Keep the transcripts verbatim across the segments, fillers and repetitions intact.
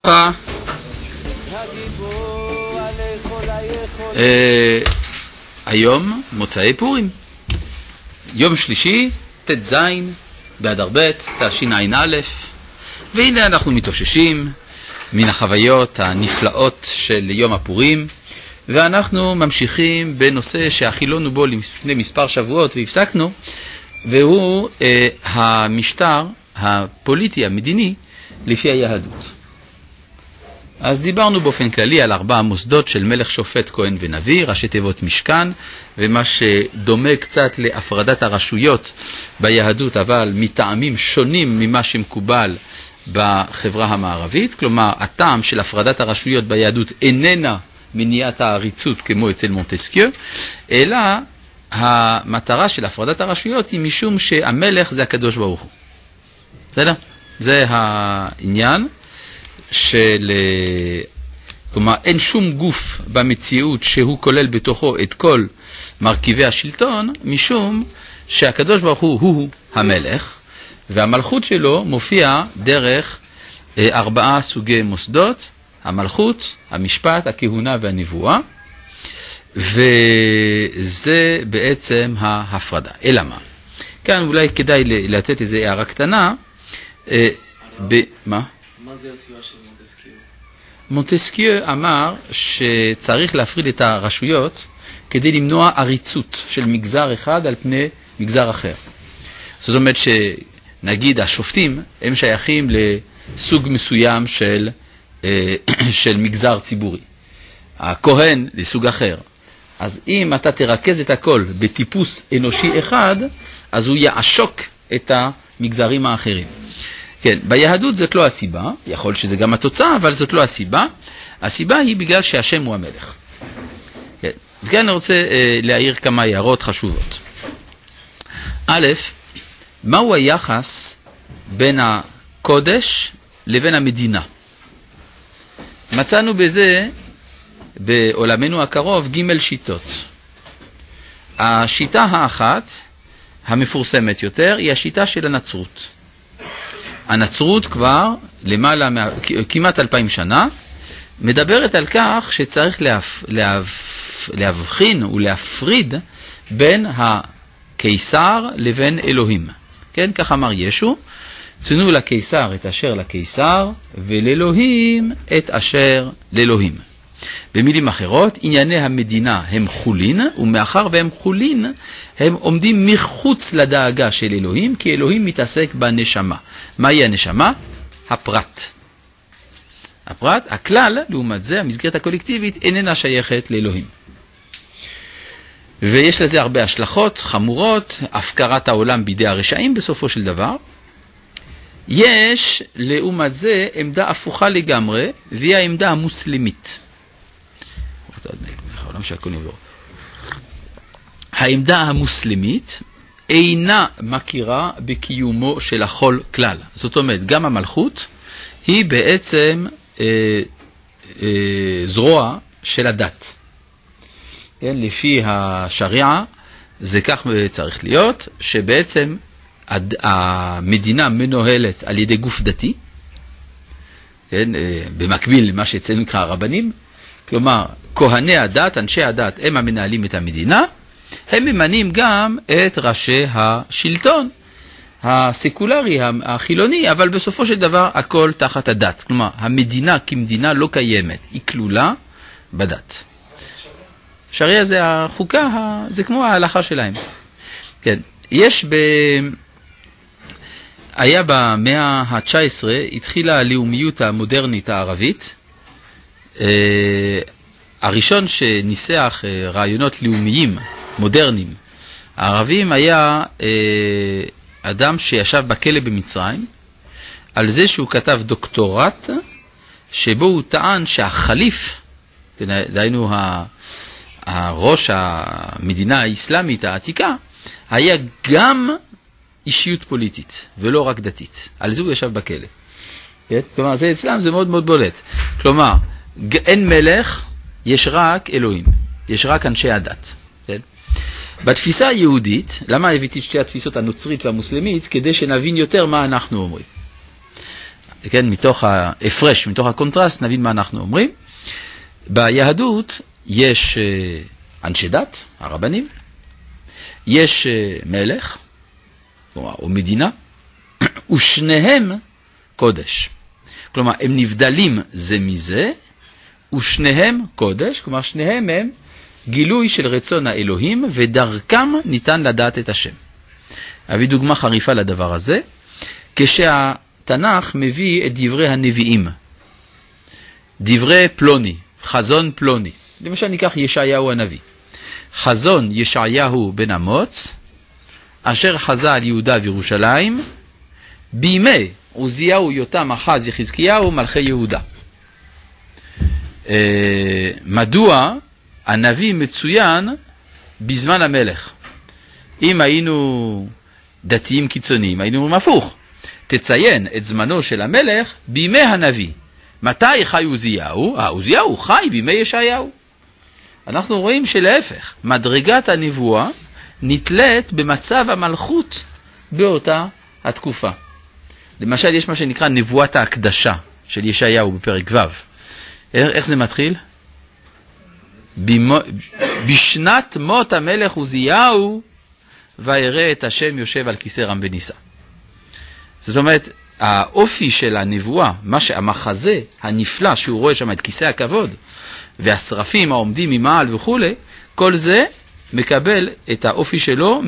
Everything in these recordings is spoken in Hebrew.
וברכה. היום מוצאי פורים, יום שלישי, ת' באדר ב' תשע"א, והנה אנחנו מתאוששים מן החוויות הנפלאות של יום הפורים, ואנחנו ממשיכים בנושא שהחילונו בו לפני מספר שבועות והפסקנו, והוא אה, המשטר הפוליטי המדיני לפי היהדות. אז דיברנו באופן כללי על ארבעה מוסדות של מלך, שופט, כהן ונביא, ראשי תיבות משכן, ומה שדומה קצת להפרדת הרשויות ביהדות, אבל מטעמים שונים ממה שמקובל בחברה המערבית. כלומר, הטעם של הפרדת הרשויות ביהדות איננה מניעת העריצות כמו אצל מונטסקיו, אלא המטרה של הפרדת הרשויות היא משום שהמלך זה הקדוש ברוך הוא. בסדר? זה העניין של, כלומר, אין שום גוף במציאות שהוא כולל בתוכו את כל מרכיבי השלטון, משום שהקדוש ברוך הוא הוא המלך, והמלכות שלו מופיע דרך ארבעה סוגי מוסדות: המלכות, המשפט, הכהונה והנבואה, וזה בעצם ההפרדה. אלא מה? כאן אולי כדאי לתת איזו הערה קטנה. ב... מה? מה זה הסיבה של מונטסקיו? מונטסקיו אמר שצריך להפריד את הרשויות כדי למנוע עריצות של מגזר אחד על פני מגזר אחר. זאת אומרת שנגיד השופטים הם שייכים לסוג מסוים של, של מגזר ציבורי. הכהן לסוג אחר. אז אם אתה תרכז את הכל בטיפוס אנושי אחד, אז הוא יעשוק את המגזרים האחרים. כן, ביהדות זאת לא הסיבה, יכול שזה גם התוצאה, אבל זאת לא הסיבה. הסיבה היא בגלל שהשם הוא המלך. כן, וכאן אני רוצה אה, להעיר כמה הערות חשובות. א', מהו היחס בין הקודש לבין המדינה? מצאנו בזה בעולמנו הקרוב ג' שיטות. השיטה האחת, המפורסמת יותר, היא השיטה של הנצרות. הנצרות כבר למעלה, כמעט אלפיים שנה, מדברת על כך שצריך להפ, להפ, להבחין ולהפריד בין הקיסר לבין אלוהים. כן, כך אמר ישו, תנו לקיסר את אשר לקיסר, ולאלוהים את אשר לאלוהים. במילים אחרות, ענייני המדינה הם חולין, ומאחר והם חולין, הם עומדים מחוץ לדאגה של אלוהים, כי אלוהים מתעסק בנשמה. מהי הנשמה? הפרט. הפרט, הכלל, לעומת זה, המסגרת הקולקטיבית, איננה שייכת לאלוהים. ויש לזה הרבה השלכות חמורות, הפקרת העולם בידי הרשעים בסופו של דבר. יש, לעומת זה, עמדה הפוכה לגמרי, והיא העמדה המוסלמית. העמדה המוסלמית אינה מכירה בקיומו של החול כלל. זאת אומרת, גם המלכות היא בעצם אה, אה, זרוע של הדת. כן, לפי השריעה זה כך צריך להיות, שבעצם הד... המדינה מנוהלת על ידי גוף דתי, כן, אה, במקביל למה שאצלנו נקרא הרבנים. כלומר, כהני הדת, אנשי הדת, הם המנהלים את המדינה, הם ממנים גם את ראשי השלטון, הסקולרי, החילוני, אבל בסופו של דבר הכל תחת הדת. כלומר, המדינה כמדינה לא קיימת, היא כלולה בדת. שריעה זה החוקה, זה כמו ההלכה שלהם. כן, יש ב... היה במאה ה-תשע עשרה, התחילה הלאומיות המודרנית הערבית, הראשון שניסח רעיונות לאומיים מודרניים הערבים היה אדם שישב בכלא במצרים, על זה שהוא כתב דוקטורט שבו הוא טען שהחליף, דהיינו הראש המדינה האסלאמית העתיקה, היה גם אישיות פוליטית ולא רק דתית. על זה הוא ישב בכלא. כלומר, זה אצלם זה מאוד מאוד בולט. כלומר, אין מלך, יש רק אלוהים, יש רק אנשי הדת. כן? בתפיסה היהודית, למה הבאתי שתי התפיסות הנוצרית והמוסלמית? כדי שנבין יותר מה אנחנו אומרים. כן, מתוך ההפרש, מתוך הקונטרסט, נבין מה אנחנו אומרים. ביהדות יש אנשי דת, הרבנים, יש מלך, או מדינה, ושניהם קודש. כלומר, הם נבדלים זה מזה, ושניהם קודש, כלומר, שניהם הם גילוי של רצון האלוהים, ודרכם ניתן לדעת את השם. אביא דוגמה חריפה לדבר הזה, כשהתנ"ך מביא את דברי הנביאים, דברי פלוני, חזון פלוני. למשל ניקח ישעיהו הנביא. חזון ישעיהו בן אמוץ, אשר חזה על יהודה וירושלים, בימי עוזיהו, יותם, אחז, יחזקיהו, מלכי יהודה. אה, מדוע הנביא מצוין בזמן המלך? אם היינו דתיים קיצוניים, היינו אומרים הפוך. תציין את זמנו של המלך בימי הנביא. מתי חי עוזיהו? אה, עוזיהו חי בימי ישעיהו. אנחנו רואים שלהפך, מדרגת הנבואה נתלית במצב המלכות באותה התקופה. למשל, יש מה שנקרא נבואת ההקדשה של ישעיהו בפרק ו'. איך זה מתחיל? במו... בשנת מות המלך עוזיהו, וירא את השם יושב על כיסא רם ונישא. זאת אומרת, האופי של הנבואה, מה שהמחזה הנפלא שהוא רואה שם את כיסא הכבוד, והשרפים העומדים ממעל וכו', כל זה מקבל את האופי שלו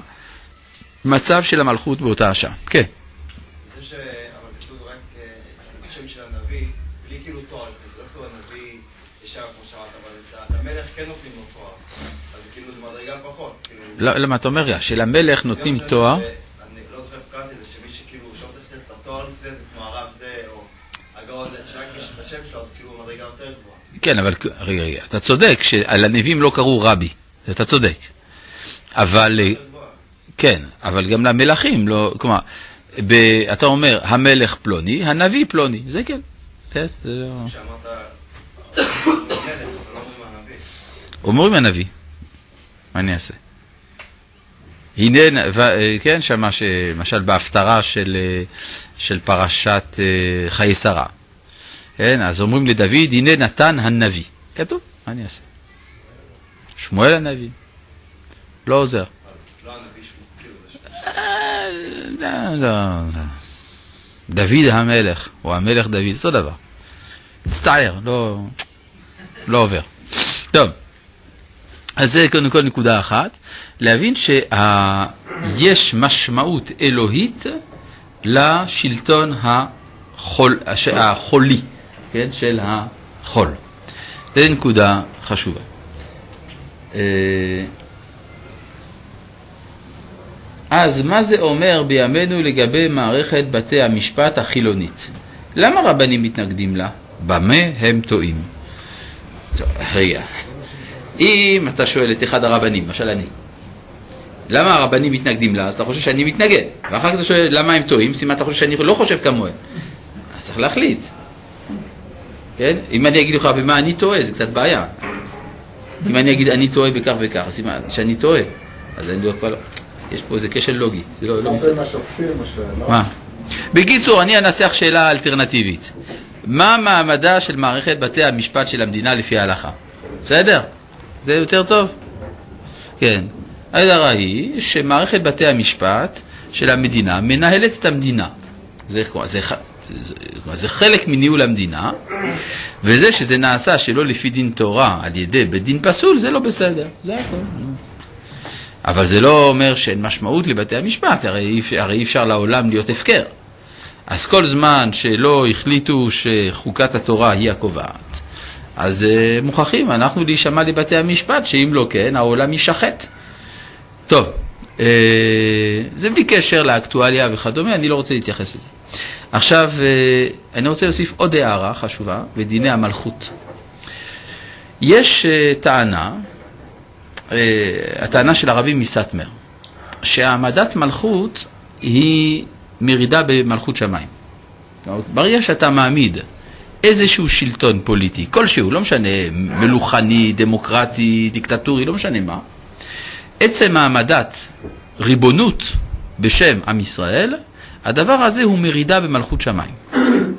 מהמצב של המלכות באותה השעה. כן. זה ש... אבל כתוב רק את השם של הנביא, בלי כאילו תואר, זה לא כתוב הנביא ישר כמו שרת, אבל למלך כן נותנים לו תואר, אז כאילו זה מדרגה פחות. למה אתה אומר, שלמלך נותנים תואר? אני לא זוכר קראתי זה שמי שכאילו לא צריך לתת את התואר לפני זה, כמו הרב זה, או הגאון, שרק יש את השם שלו, אז כאילו מדרגה יותר גבוהה. כן, אבל רגע, רגע, אתה צודק שעל הנביאים לא קראו רבי, אתה צודק. אבל, כן, אבל גם למלכים, לא, כלומר, ב, אתה אומר, המלך פלוני, הנביא פלוני, זה כן. כן, זה לא... כשאמרת, המלך, אבל לא אומרים הנביא. אומרים הנביא. מה אני אעשה? הנה, כן, שמה שמשל בהפטרה של, של פרשת חיי שרה. כן, אז אומרים לדוד, הנה נתן הנביא. כתוב, מה אני אעשה? שמואל הנביא. לא עוזר. לא הנביא שמואל, לא, לא, לא. דוד המלך, או המלך דוד, אותו דבר. מצטער, לא, לא עובר. טוב. אז זה קודם כל נקודה אחת, להבין שיש משמעות אלוהית לשלטון החול, החולי, כן, של החול. זה נקודה חשובה. אז מה זה אומר בימינו לגבי מערכת בתי המשפט החילונית? למה רבנים מתנגדים לה? במה הם טועים? רגע. אם אתה שואל את אחד הרבנים, משל אני, למה הרבנים מתנגדים לה? אז אתה חושב שאני מתנגד. ואחר כך אתה שואל למה הם טועים, סימן אתה חושב שאני לא חושב כמוהם. אז צריך להחליט. כן? אם אני אגיד לך במה אני טועה, זה קצת בעיה. אם אני אגיד אני טועה בכך וכך, סימן שאני טועה. אז אני לא כבר... יש פה איזה כשל לוגי. זה לא, לא מסתכל. מה? בקיצור, אני אנסח שאלה אלטרנטיבית. מה מעמדה של מערכת בתי המשפט של המדינה לפי ההלכה? בסדר? זה יותר טוב? כן. ההדרה היא שמערכת בתי המשפט של המדינה מנהלת את המדינה. זה, זה, זה, זה חלק מניהול המדינה, וזה שזה נעשה שלא לפי דין תורה על ידי בדין פסול, זה לא בסדר. זה הכל. אבל זה לא אומר שאין משמעות לבתי המשפט, הרי, הרי אי אפשר לעולם להיות הפקר. אז כל זמן שלא החליטו שחוקת התורה היא הקובעת, אז uh, מוכרחים, אנחנו להישמע לבתי המשפט, שאם לא כן, העולם יישחט. טוב, uh, זה בלי קשר לאקטואליה וכדומה, אני לא רוצה להתייחס לזה. עכשיו, uh, אני רוצה להוסיף עוד הערה חשובה, בדיני המלכות. יש uh, טענה, uh, הטענה של הרבי מסטמר, שהעמדת מלכות היא מרידה במלכות שמיים. ברגע שאתה מעמיד איזשהו שלטון פוליטי, כלשהו, לא משנה, מלוכני, דמוקרטי, דיקטטורי, לא משנה מה, עצם העמדת ריבונות בשם עם ישראל, הדבר הזה הוא מרידה במלכות שמיים.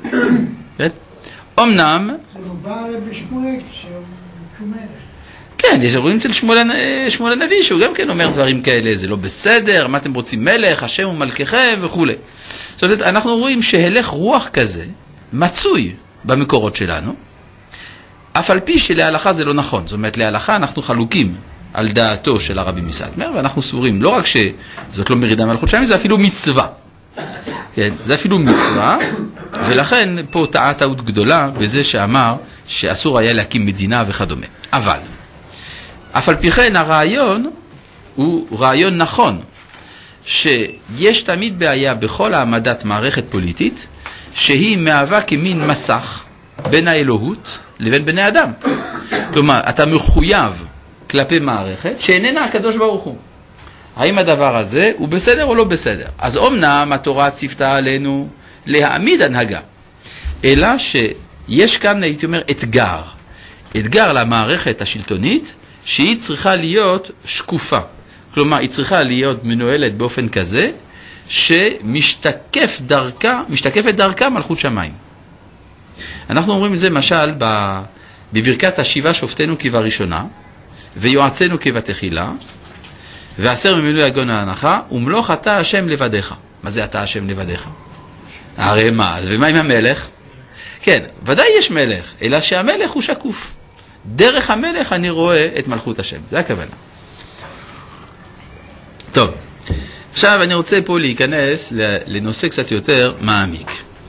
כן? אמנם... זה לא בא בשמואל, שהוא מלך. כן, יש רואים אצל שמואל, שמואל הנביא, שהוא גם כן אומר דברים כאלה, זה לא בסדר, מה אתם רוצים מלך, השם הוא מלככם וכו'. זאת אומרת, אנחנו רואים שהלך רוח כזה, מצוי במקורות שלנו, אף על פי שלהלכה זה לא נכון. זאת אומרת, להלכה אנחנו חלוקים על דעתו של הרבי מסאטמר, ואנחנו סבורים, לא רק שזאת לא מרידה מלכות שמיים, זה אפילו מצווה. כן, זה אפילו מצווה, ולכן פה טעה טעות גדולה בזה שאמר שאסור היה להקים מדינה וכדומה. אבל, אף על פי כן הרעיון הוא רעיון נכון, שיש תמיד בעיה בכל העמדת מערכת פוליטית, שהיא מהווה כמין מסך בין האלוהות לבין בני אדם. כלומר, אתה מחויב כלפי מערכת שאיננה הקדוש ברוך הוא. האם הדבר הזה הוא בסדר או לא בסדר? אז אומנם התורה ציוותה עלינו להעמיד הנהגה, אלא שיש כאן, הייתי אומר, אתגר. אתגר למערכת השלטונית שהיא צריכה להיות שקופה. כלומר, היא צריכה להיות מנוהלת באופן כזה שמשתקף דרכה, משתקפת דרכה מלכות שמיים. אנחנו אומרים את זה משל בברכת השיבה שופטנו כבראשונה, ויועצנו כבתחילה, ועשר ממילוי הגון ההנחה, ומלוך אתה השם לבדיך. מה זה אתה השם לבדיך? הרי מה? ומה עם המלך? כן, ודאי יש מלך, אלא שהמלך הוא שקוף. דרך המלך אני רואה את מלכות השם. זה הכוונה. טוב, עכשיו אני רוצה פה להיכנס לנושא קצת יותר מעמיק.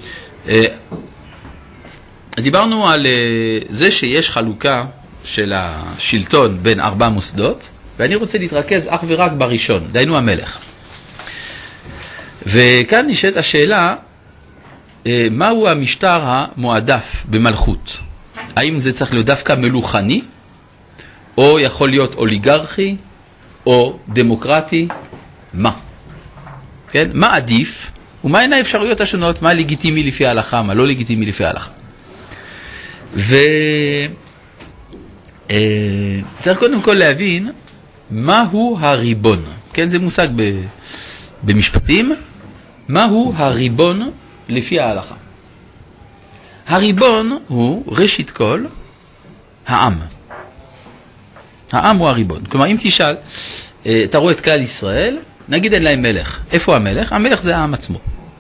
דיברנו על זה שיש חלוקה של השלטון בין ארבע מוסדות, ואני רוצה להתרכז אך ורק בראשון, דיינו המלך. וכאן נשאלת השאלה, מהו המשטר המועדף במלכות? האם זה צריך להיות דווקא מלוכני, או יכול להיות אוליגרכי, או דמוקרטי? מה? כן? מה עדיף? ומה הן האפשרויות השונות? מה לגיטימי לפי ההלכה, מה לא לגיטימי לפי ההלכה? ו... צריך קודם כל להבין מהו הריבון. כן, זה מושג ב... במשפטים. מהו הריבון לפי ההלכה? הריבון הוא ראשית כל העם. העם הוא הריבון. כלומר, אם תשאל, אתה רואה את כלל ישראל, נגיד אין להם מלך. איפה המלך? המלך זה העם עצמו.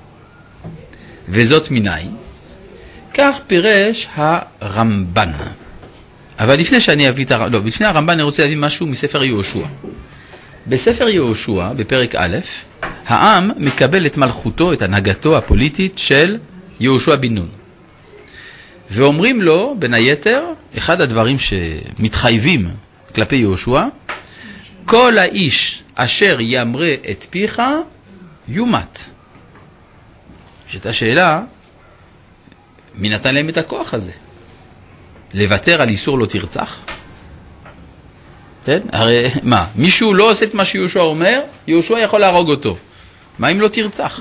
וזאת מניין. כך פירש הרמב"ן. אבל לפני שאני אביא את הרמב"ן, לא, לפני הרמב"ן אני רוצה להביא משהו מספר יהושע. בספר יהושע, בפרק א', העם מקבל את מלכותו, את הנהגתו הפוליטית של יהושע בן נון. ואומרים לו, בין היתר, אחד הדברים שמתחייבים כלפי יהושע, כל האיש אשר יאמרה את פיך, יומת. שאת השאלה, מי נתן להם את הכוח הזה? לוותר על איסור לא תרצח? כן? הרי מה? מישהו לא עושה את מה שיהושע אומר, יהושע יכול להרוג אותו. מה אם לא תרצח?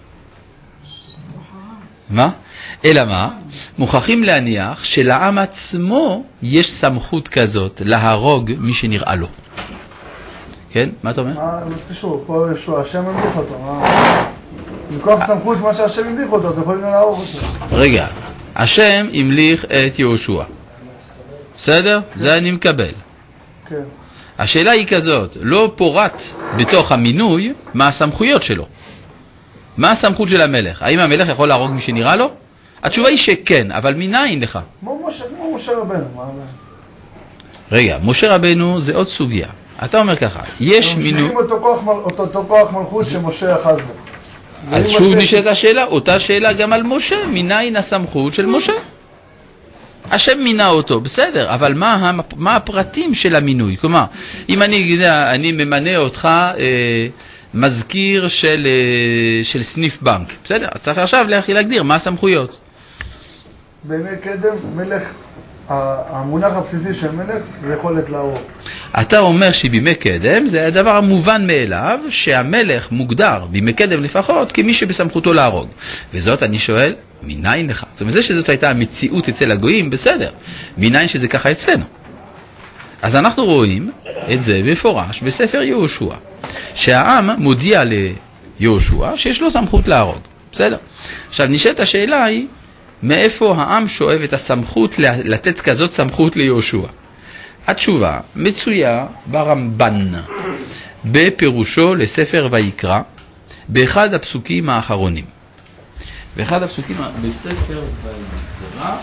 מה? אלא מה? מוכרחים להניח שלעם עצמו יש סמכות כזאת להרוג מי שנראה לו. כן? מה אתה אומר? מה, לא קשור, פה יהושע, השם המליך אותו. מכוח סמכות מה שהשם המליך אותו, אתם יכולים להרוג אותו. רגע, השם המליך את יהושע. בסדר? זה אני מקבל. כן. השאלה היא כזאת, לא פורט בתוך המינוי מה הסמכויות שלו. מה הסמכות של המלך? האם המלך יכול להרוג מי שנראה לו? התשובה היא שכן, אבל מניין לך? כמו משה, כמו משה רבנו. מה... רגע, משה רבנו זה עוד סוגיה. אתה אומר ככה, יש מינוי... ממשיכים אותו כוח, אותו, אותו כוח מלכות שמשה אחז בו. אז שוב נשאלת השאלה, אותה שאלה גם על משה, מניין הסמכות של משה? השם מינה אותו, בסדר, אבל מה, מה הפרטים של המינוי? כלומר, אם אני, אני ממנה אותך אה, מזכיר של, אה, של סניף בנק, בסדר, אז צריך עכשיו להגדיר מה הסמכויות. בימי קדם, מלך, המונח הבסיסי של מלך זה יכולת להרוג. אתה אומר שבימי קדם זה הדבר המובן מאליו שהמלך מוגדר, בימי קדם לפחות, כמי שבסמכותו להרוג. וזאת אני שואל, מניין לך? זאת אומרת, זה שזאת הייתה המציאות אצל הגויים, בסדר. מניין שזה ככה אצלנו. אז אנחנו רואים את זה בפורש בספר יהושע, שהעם מודיע ליהושע שיש לו סמכות להרוג. בסדר? עכשיו נשאלת השאלה היא, מאיפה העם שואב את הסמכות לתת כזאת סמכות ליהושע? התשובה מצויה ברמב"ן, בפירושו לספר ויקרא, באחד הפסוקים האחרונים. באחד הפסוקים בספר ויקרא,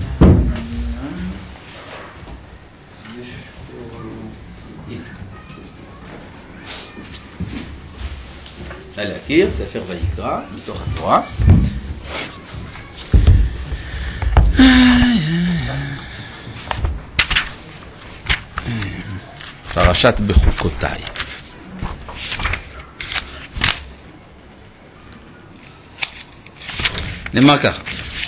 אפשר להכיר, ספר ויקרא, מתוך התורה. פרשת בחוקותיי. נאמר ככה,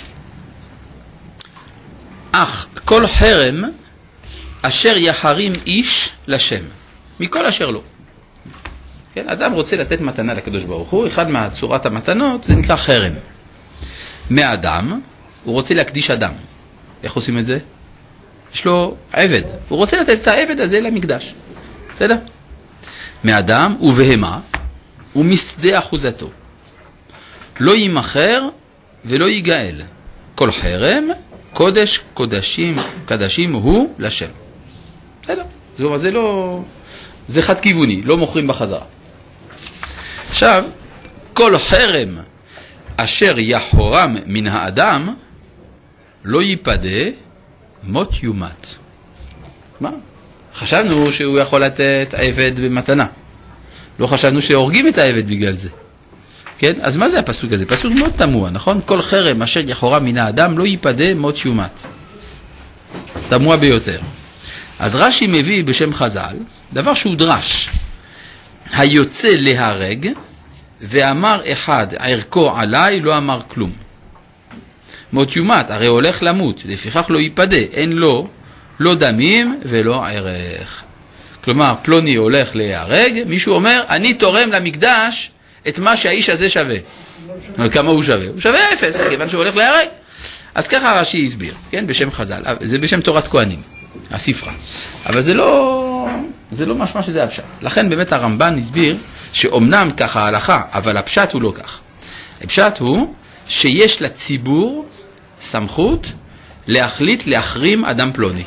אך כל חרם אשר יחרים איש לשם, מכל אשר לו. כן, אדם רוצה לתת מתנה לקדוש ברוך הוא, אחד מהצורת המתנות זה נקרא חרם. מאדם, הוא רוצה להקדיש אדם. איך עושים את זה? יש לו עבד, הוא רוצה לתת את העבד הזה למקדש. בסדר? מאדם ובהמה ומשדה אחוזתו. לא יימכר ולא ייגאל. כל חרם, קודש קודשים, קדשים הוא לשם. בסדר? זאת אומרת, זה לא... זה חד כיווני, לא מוכרים בחזרה. עכשיו, כל חרם אשר יחורם מן האדם לא ייפדה, מות יומת. מה? חשבנו שהוא יכול לתת עבד במתנה. לא חשבנו שהורגים את העבד בגלל זה. כן? אז מה זה הפסוק הזה? פסוק מאוד תמוה, נכון? כל חרם אשר יחורם מן האדם לא ייפדה, מות יומת. תמוה ביותר. אז רש"י מביא בשם חז"ל דבר שהוא דרש. היוצא להרג ואמר אחד ערכו עליי, לא אמר כלום. מות יומת, הרי הולך למות, לפיכך לא ייפדה, אין לו לא דמים ולא ערך. כלומר, פלוני הולך להרג, מישהו אומר, אני תורם למקדש את מה שהאיש הזה שווה. כמה הוא שווה? הוא שווה אפס, כיוון שהוא הולך להרג. אז ככה רש"י הסביר, כן? בשם חז"ל, זה בשם תורת כהנים, הספרה. אבל זה לא, זה לא משמע שזה הפשט. לכן באמת הרמב"ן הסביר שאומנם ככה ההלכה, אבל הפשט הוא לא כך. הפשט הוא שיש לציבור סמכות להחליט להחרים אדם פלוני.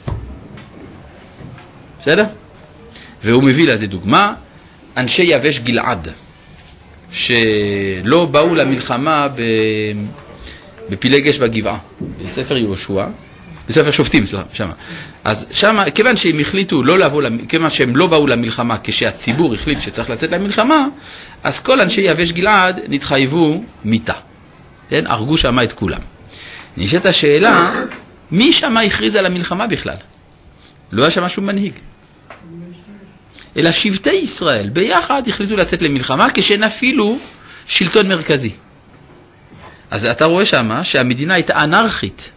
בסדר? והוא מביא לזה דוגמה, אנשי יבש גלעד, שלא באו למלחמה בפילגש בגבעה, בספר יהושע, בספר שופטים, סליחה, שמה. אז שמה, כיוון שהם החליטו לא לבוא, כיוון שהם לא באו למלחמה, כשהציבור החליט שצריך לצאת למלחמה, אז כל אנשי יבש גלעד נתחייבו מיתה. כן? הרגו שמה את כולם. נשאלת השאלה, מי שמה הכריז על המלחמה בכלל? לא היה שמה שום מנהיג. אלא שבטי ישראל ביחד החליטו לצאת למלחמה כשנפילו שלטון מרכזי. אז אתה רואה שמה שהמדינה הייתה אנרכית.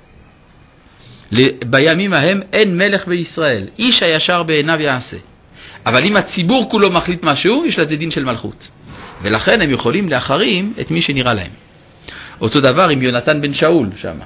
בימים ההם אין מלך בישראל, איש הישר בעיניו יעשה. אבל אם הציבור כולו מחליט משהו, יש לזה דין של מלכות. ולכן הם יכולים להחרים את מי שנראה להם. אותו דבר עם יונתן בן שאול שמה.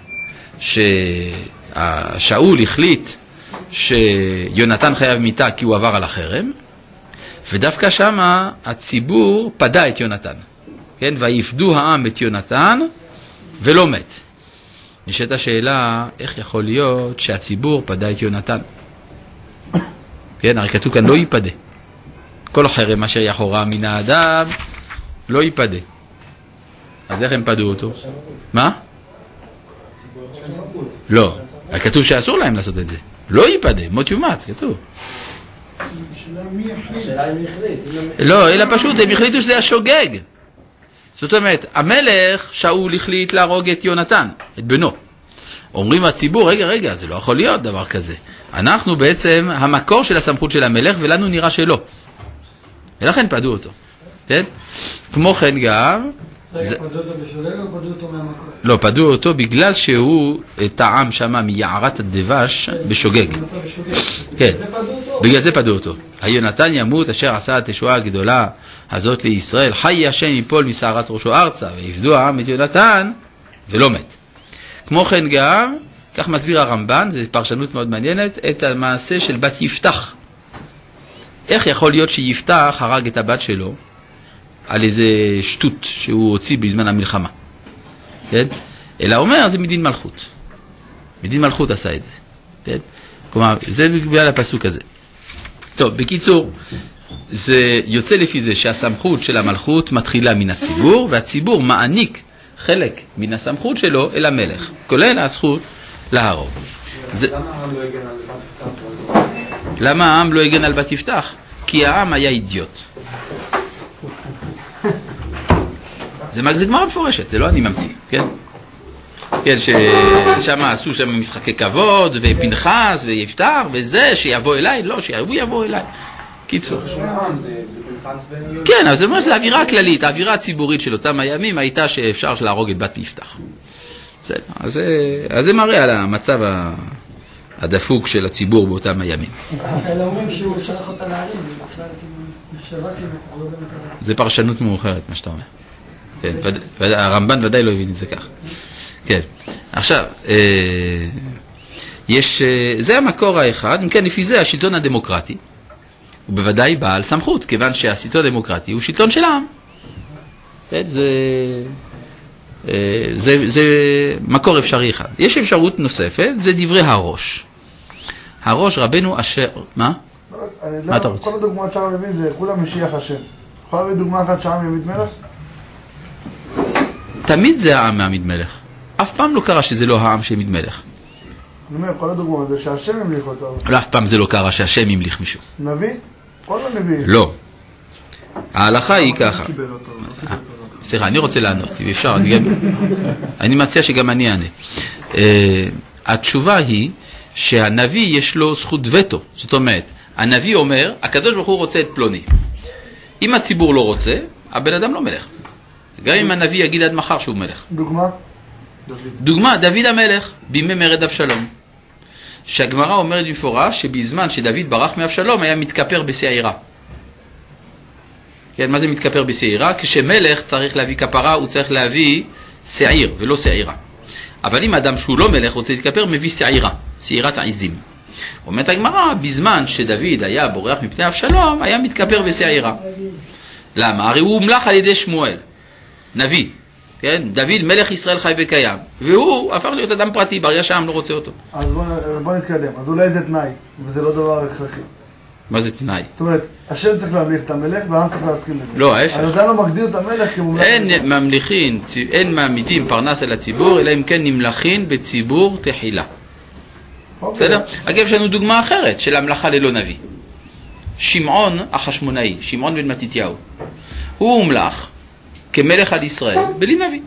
ששאול החליט שיונתן חייב מיתה כי הוא עבר על החרם, ודווקא שמה הציבור פדה את יונתן. כן? ויפדו העם את יונתן ולא מת. נשאלת השאלה, איך יכול להיות שהציבור פדה את יונתן? כן, הרי כתוב כאן לא ייפדה. כל חרם אשר יחורם מן האדם לא ייפדה. אז איך הם פדו אותו? מה? לא, כתוב שאסור להם לעשות את זה. לא ייפדה, מות יומת, כתוב. השאלה אם החליט. לא, אלא פשוט, הם החליטו שזה השוגג. זאת אומרת, המלך שאול החליט להרוג את יונתן, את בנו. אומרים הציבור, רגע, רגע, זה לא יכול להיות דבר כזה. אנחנו בעצם המקור של הסמכות של המלך, ולנו נראה שלא. ולכן פדו אותו. כן? כמו כן גם... זה... פדו אותו בשוגג או פדו אותו מהמקור? לא, פדו אותו בגלל שהוא טעם שמה מיערת הדבש בשוגג. כן, בגלל זה פדו אותו. היונתן ימות אשר עשה התשועה הגדולה הזאת לישראל, חי השם יפול מסערת ראשו ארצה, ויפדו העם את יונתן ולא מת. כמו כן גם, כך מסביר הרמב"ן, זו פרשנות מאוד מעניינת, את המעשה של בת יפתח. איך יכול להיות שיפתח הרג את הבת שלו על איזה שטות שהוא הוציא בזמן המלחמה? כן? אלא אומר, זה מדין מלכות. מדין מלכות עשה את זה. כן? כלומר, זה בגלל הפסוק הזה. טוב, בקיצור, זה יוצא לפי זה שהסמכות של המלכות מתחילה מן הציבור, והציבור מעניק חלק מן הסמכות שלו אל המלך, כולל הזכות להרוג. זה... למה העם לא הגן על בת יפתח? למה העם לא הגן על בת יפתח? כי העם היה אידיוט. זה, זה גמרא מפורשת, זה לא אני ממציא, כן? כן, ששם עשו שם משחקי כבוד, ופנחס, ויפתח, וזה, שיבוא אליי, לא, שהוא יבוא אליי. קיצור. כן, אז זה אומר שזה האווירה הכללית, האווירה הציבורית של אותם הימים הייתה שאפשר להרוג את בת יפתח. בסדר, אז, אז זה מראה על המצב הדפוק של הציבור באותם הימים. אלה אומרים שהוא שלח אותה להרים, מחשבה כאילו, זה פרשנות מאוחרת, מה שאתה אומר. כן, הרמב"ן ודאי לא הבין את זה כך. כן, עכשיו, יש, זה המקור האחד, אם כן, לפי זה השלטון הדמוקרטי, הוא בוודאי בעל סמכות, כיוון שהשלטון הדמוקרטי הוא שלטון של העם. כן, זה, זה, זה מקור אפשרי אחד. יש אפשרות נוספת, זה דברי הראש. הראש רבנו אשר, מה? מה אתה רוצה? כל הדוגמאות שהעם מביא זה כולם משיח השם. יכול להביא דוגמה אחת שהעם ימיד מלך? תמיד זה העם מעמיד מלך. אף פעם לא קרה שזה לא העם שהעמיד מלך. אני אומר, כל הדוגמאות זה שהשם המליך אותו. לא, אף פעם זה לא קרה שהשם המליך מישהו. נביא? כל הנביא. לא. ההלכה היא ככה. סליחה, אני רוצה לענות, אם אפשר, אני מציע שגם אני אענה. התשובה היא שהנביא יש לו זכות וטו. זאת אומרת, הנביא אומר, הקדוש ברוך הוא רוצה את פלוני. אם הציבור לא רוצה, הבן אדם לא מלך. גם אם הנביא יגיד עד מחר שהוא מלך. דוגמה? דוגמה, דוד המלך, בימי מרד אבשלום. שהגמרא אומרת במפורש שבזמן שדוד ברח מאבשלום היה מתכפר בשעירה. כן, מה זה מתכפר בשעירה? כשמלך צריך להביא כפרה, הוא צריך להביא שעיר ולא שעירה. אבל אם אדם שהוא לא מלך רוצה להתכפר, מביא שעירה, שעירת העזים. אומרת הגמרא, בזמן שדוד היה בורח מפני אבשלום, היה מתכפר בשעירה. למה? הרי הוא הומלך על ידי שמואל, נביא. כן? דוד מלך ישראל חי וקיים, והוא הפך להיות אדם פרטי, ברגע שהעם לא רוצה אותו. אז בוא, בוא נתקדם. אז אולי זה תנאי, וזה לא דבר הכרחי. מה זה תנאי? זאת אומרת, השם צריך להמליך את המלך, והעם צריך להסכים לזה. לא, ההפך. אז עדיין לא מגדיר את המלך כמומלך. אין ממליכים, אין מעמידים פרנס על הציבור, אלא אם כן נמלכים בציבור תחילה. בסדר? אגב, יש לנו דוגמה אחרת של המלאכה ללא נביא. שמעון החשמונאי, שמעון בן מתתיהו. הוא הומלך כמלך על ישראל, בלי נביא.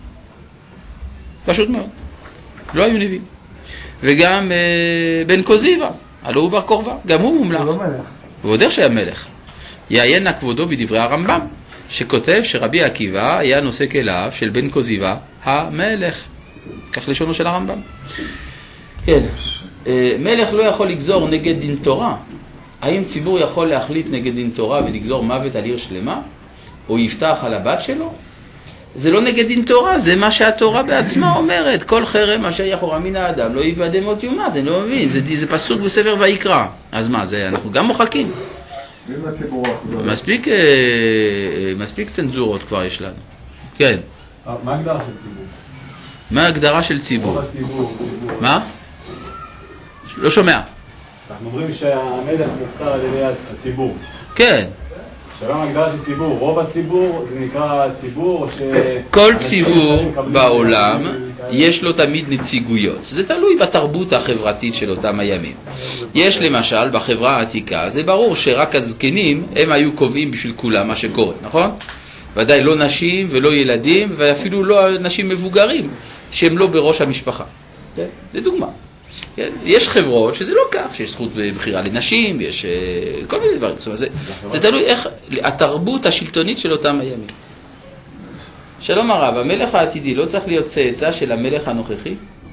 פשוט מאוד. לא היו נביאים. וגם אה, בן קוזיבה, הלא הוא בר קורבה, גם הוא מומלך. הוא לא מלך. הוא יודע שהיה מלך. יעיין נא כבודו בדברי הרמב"ם, שכותב שרבי עקיבא היה נושא כליו של בן קוזיבה המלך. כך לשונו של הרמב"ם. כן. אה, מלך לא יכול לגזור נגד דין תורה. האם ציבור יכול להחליט נגד דין תורה ולגזור מוות על עיר שלמה? או יפתח על הבת שלו? זה לא נגד דין תורה, זה מה שהתורה בעצמה אומרת. כל חרם אשר יחורה מן האדם לא יבדם עוד יומת, אני לא מבין. זה, זה פסוק בספר ויקרא. אז מה, זה, אנחנו גם מוחקים. מספיק, מספיק צנזורות כבר יש לנו. כן. מה ההגדרה של ציבור? מה ההגדרה של ציבור? ציבור, ציבור. מה? לא שומע. אנחנו אומרים שהמלך מוכתר על ידי הציבור. כן. שאלה מהגדרה של ציבור, רוב הציבור זה נקרא ציבור או ש... כל ציבור בעולם יש לו תמיד נציגויות. זה תלוי בתרבות החברתית של אותם הימים. יש למשל בחברה העתיקה, זה ברור שרק הזקנים הם היו קובעים בשביל כולם מה שקורה, נכון? ודאי לא נשים ולא ילדים ואפילו לא נשים מבוגרים שהם לא בראש המשפחה. כן? זה דוגמה. כן? יש חברות שזה לא כך, שיש זכות בחירה לנשים, יש uh, כל מיני דברים. זאת אומרת, זה, זה תלוי איך התרבות השלטונית של אותם הימים. שלום הרב, המלך העתידי לא צריך להיות צאצא של המלך הנוכחי?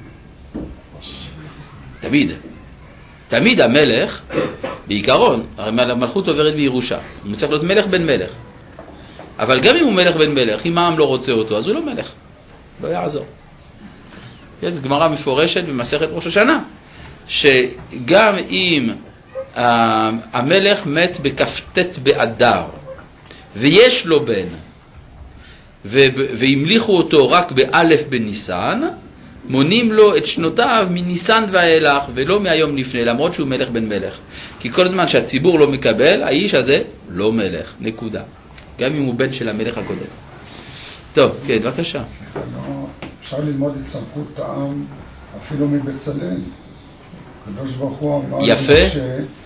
תמיד. תמיד המלך, בעיקרון, הרי המלכות עוברת בירושה. הוא צריך להיות מלך בן מלך. אבל גם אם הוא מלך בן מלך, אם העם לא רוצה אותו, אז הוא לא מלך. לא יעזור. זו גמרא מפורשת במסכת ראש השנה, שגם אם המלך מת בכ"ט באדר ויש לו בן והמליכו אותו רק באלף בניסן, מונים לו את שנותיו מניסן ואילך, ולא מהיום לפני, למרות שהוא מלך בן מלך. כי כל זמן שהציבור לא מקבל, האיש הזה לא מלך, נקודה. גם אם הוא בן של המלך הקודם. טוב, כן, בבקשה. אפשר ללמוד את סמכות העם אפילו מבצלאל. הקדוש ברוך הוא אמר יפה.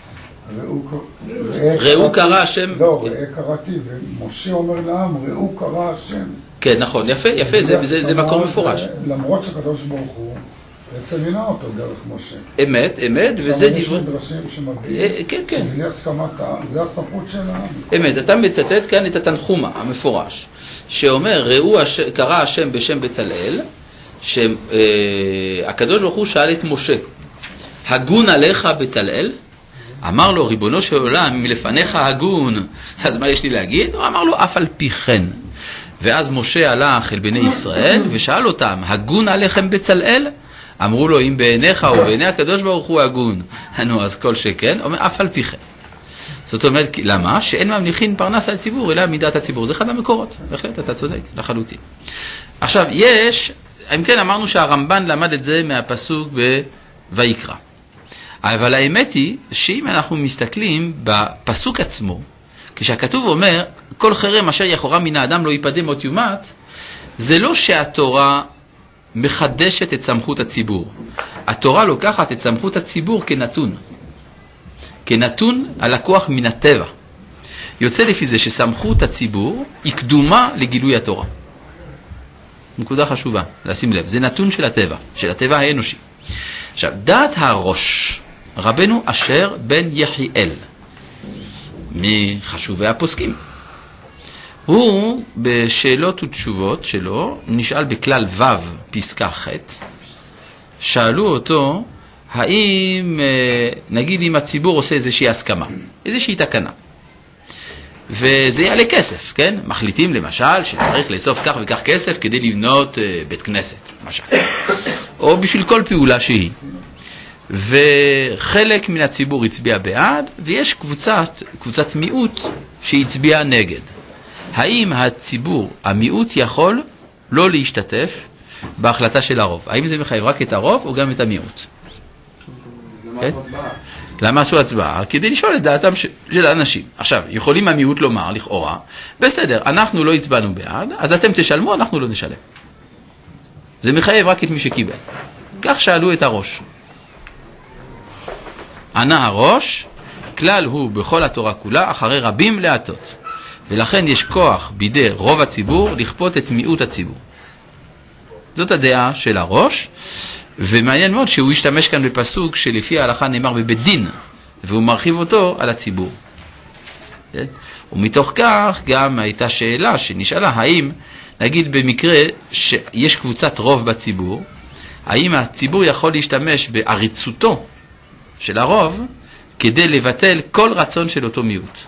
ראו קרא השם. לא, ראה קראתי, ומשה אומר לעם, ראו קרא השם. כן, נכון, יפה, יפה, זה מקור מפורש. למרות שהקדוש ברוך הוא בעצם מינה אותו דרך משה. אמת, אמת, וזה דברי... יש מדרשים שמביאים, כן, כן. שבלי הסכמת העם, זה הסמכות של העם. אמת, אתה מצטט כאן את התנחומה המפורש, שאומר, ראו קרא השם בשם בצלאל, שהקדוש ברוך הוא שאל את משה, הגון עליך בצלאל? אמר לו, ריבונו של עולם, אם לפניך הגון, אז מה יש לי להגיד? הוא אמר לו, אף על פי כן. ואז משה הלך אל בני ישראל ושאל אותם, הגון עליכם בצלאל? אמרו לו, אם בעיניך או בעיני הקדוש ברוך הוא הגון. נו, אז כל שכן, אומר, אף על פי כן. זאת אומרת, למה? שאין ממליכין פרנס על ציבור, אלא מידת הציבור. זה אחד המקורות. בהחלט, אתה צודק, לחלוטין. עכשיו, יש, אם כן אמרנו שהרמב"ן למד את זה מהפסוק בויקרא. אבל האמת היא שאם אנחנו מסתכלים בפסוק עצמו, כשהכתוב אומר, כל חרם אשר יחורה מן האדם לא ייפדה מות יומת, זה לא שהתורה מחדשת את סמכות הציבור. התורה לוקחת את סמכות הציבור כנתון. כנתון הלקוח מן הטבע. יוצא לפי זה שסמכות הציבור היא קדומה לגילוי התורה. נקודה חשובה, לשים לב, זה נתון של הטבע, של הטבע האנושי. עכשיו, דעת הראש, רבנו אשר בן יחיאל, מחשובי הפוסקים, הוא בשאלות ותשובות שלו, נשאל בכלל ו' פסקה ח', שאלו אותו, האם, נגיד אם הציבור עושה איזושהי הסכמה, איזושהי תקנה, וזה יעלה כסף, כן? מחליטים למשל שצריך לאסוף כך וכך כסף כדי לבנות בית כנסת, למשל, או בשביל כל פעולה שהיא. וחלק מן הציבור הצביע בעד, ויש קבוצת, קבוצת מיעוט שהצביע נגד. האם הציבור, המיעוט יכול לא להשתתף בהחלטה של הרוב? האם זה מחייב רק את הרוב או גם את המיעוט? כן? למה עשו הצבעה? כדי לשאול את דעתם של האנשים. עכשיו, יכולים המיעוט לומר, לכאורה, בסדר, אנחנו לא הצבענו בעד, אז אתם תשלמו, אנחנו לא נשלם. זה מחייב רק את מי שקיבל. כך שאלו את הראש. ענה הראש, כלל הוא בכל התורה כולה, אחרי רבים להטות. ולכן יש כוח בידי רוב הציבור לכפות את מיעוט הציבור. זאת הדעה של הראש, ומעניין מאוד שהוא ישתמש כאן בפסוק שלפי ההלכה נאמר בבית דין, והוא מרחיב אותו על הציבור. ומתוך כך גם הייתה שאלה שנשאלה, האם, נגיד במקרה שיש קבוצת רוב בציבור, האם הציבור יכול להשתמש בעריצותו של הרוב כדי לבטל כל רצון של אותו מיעוט.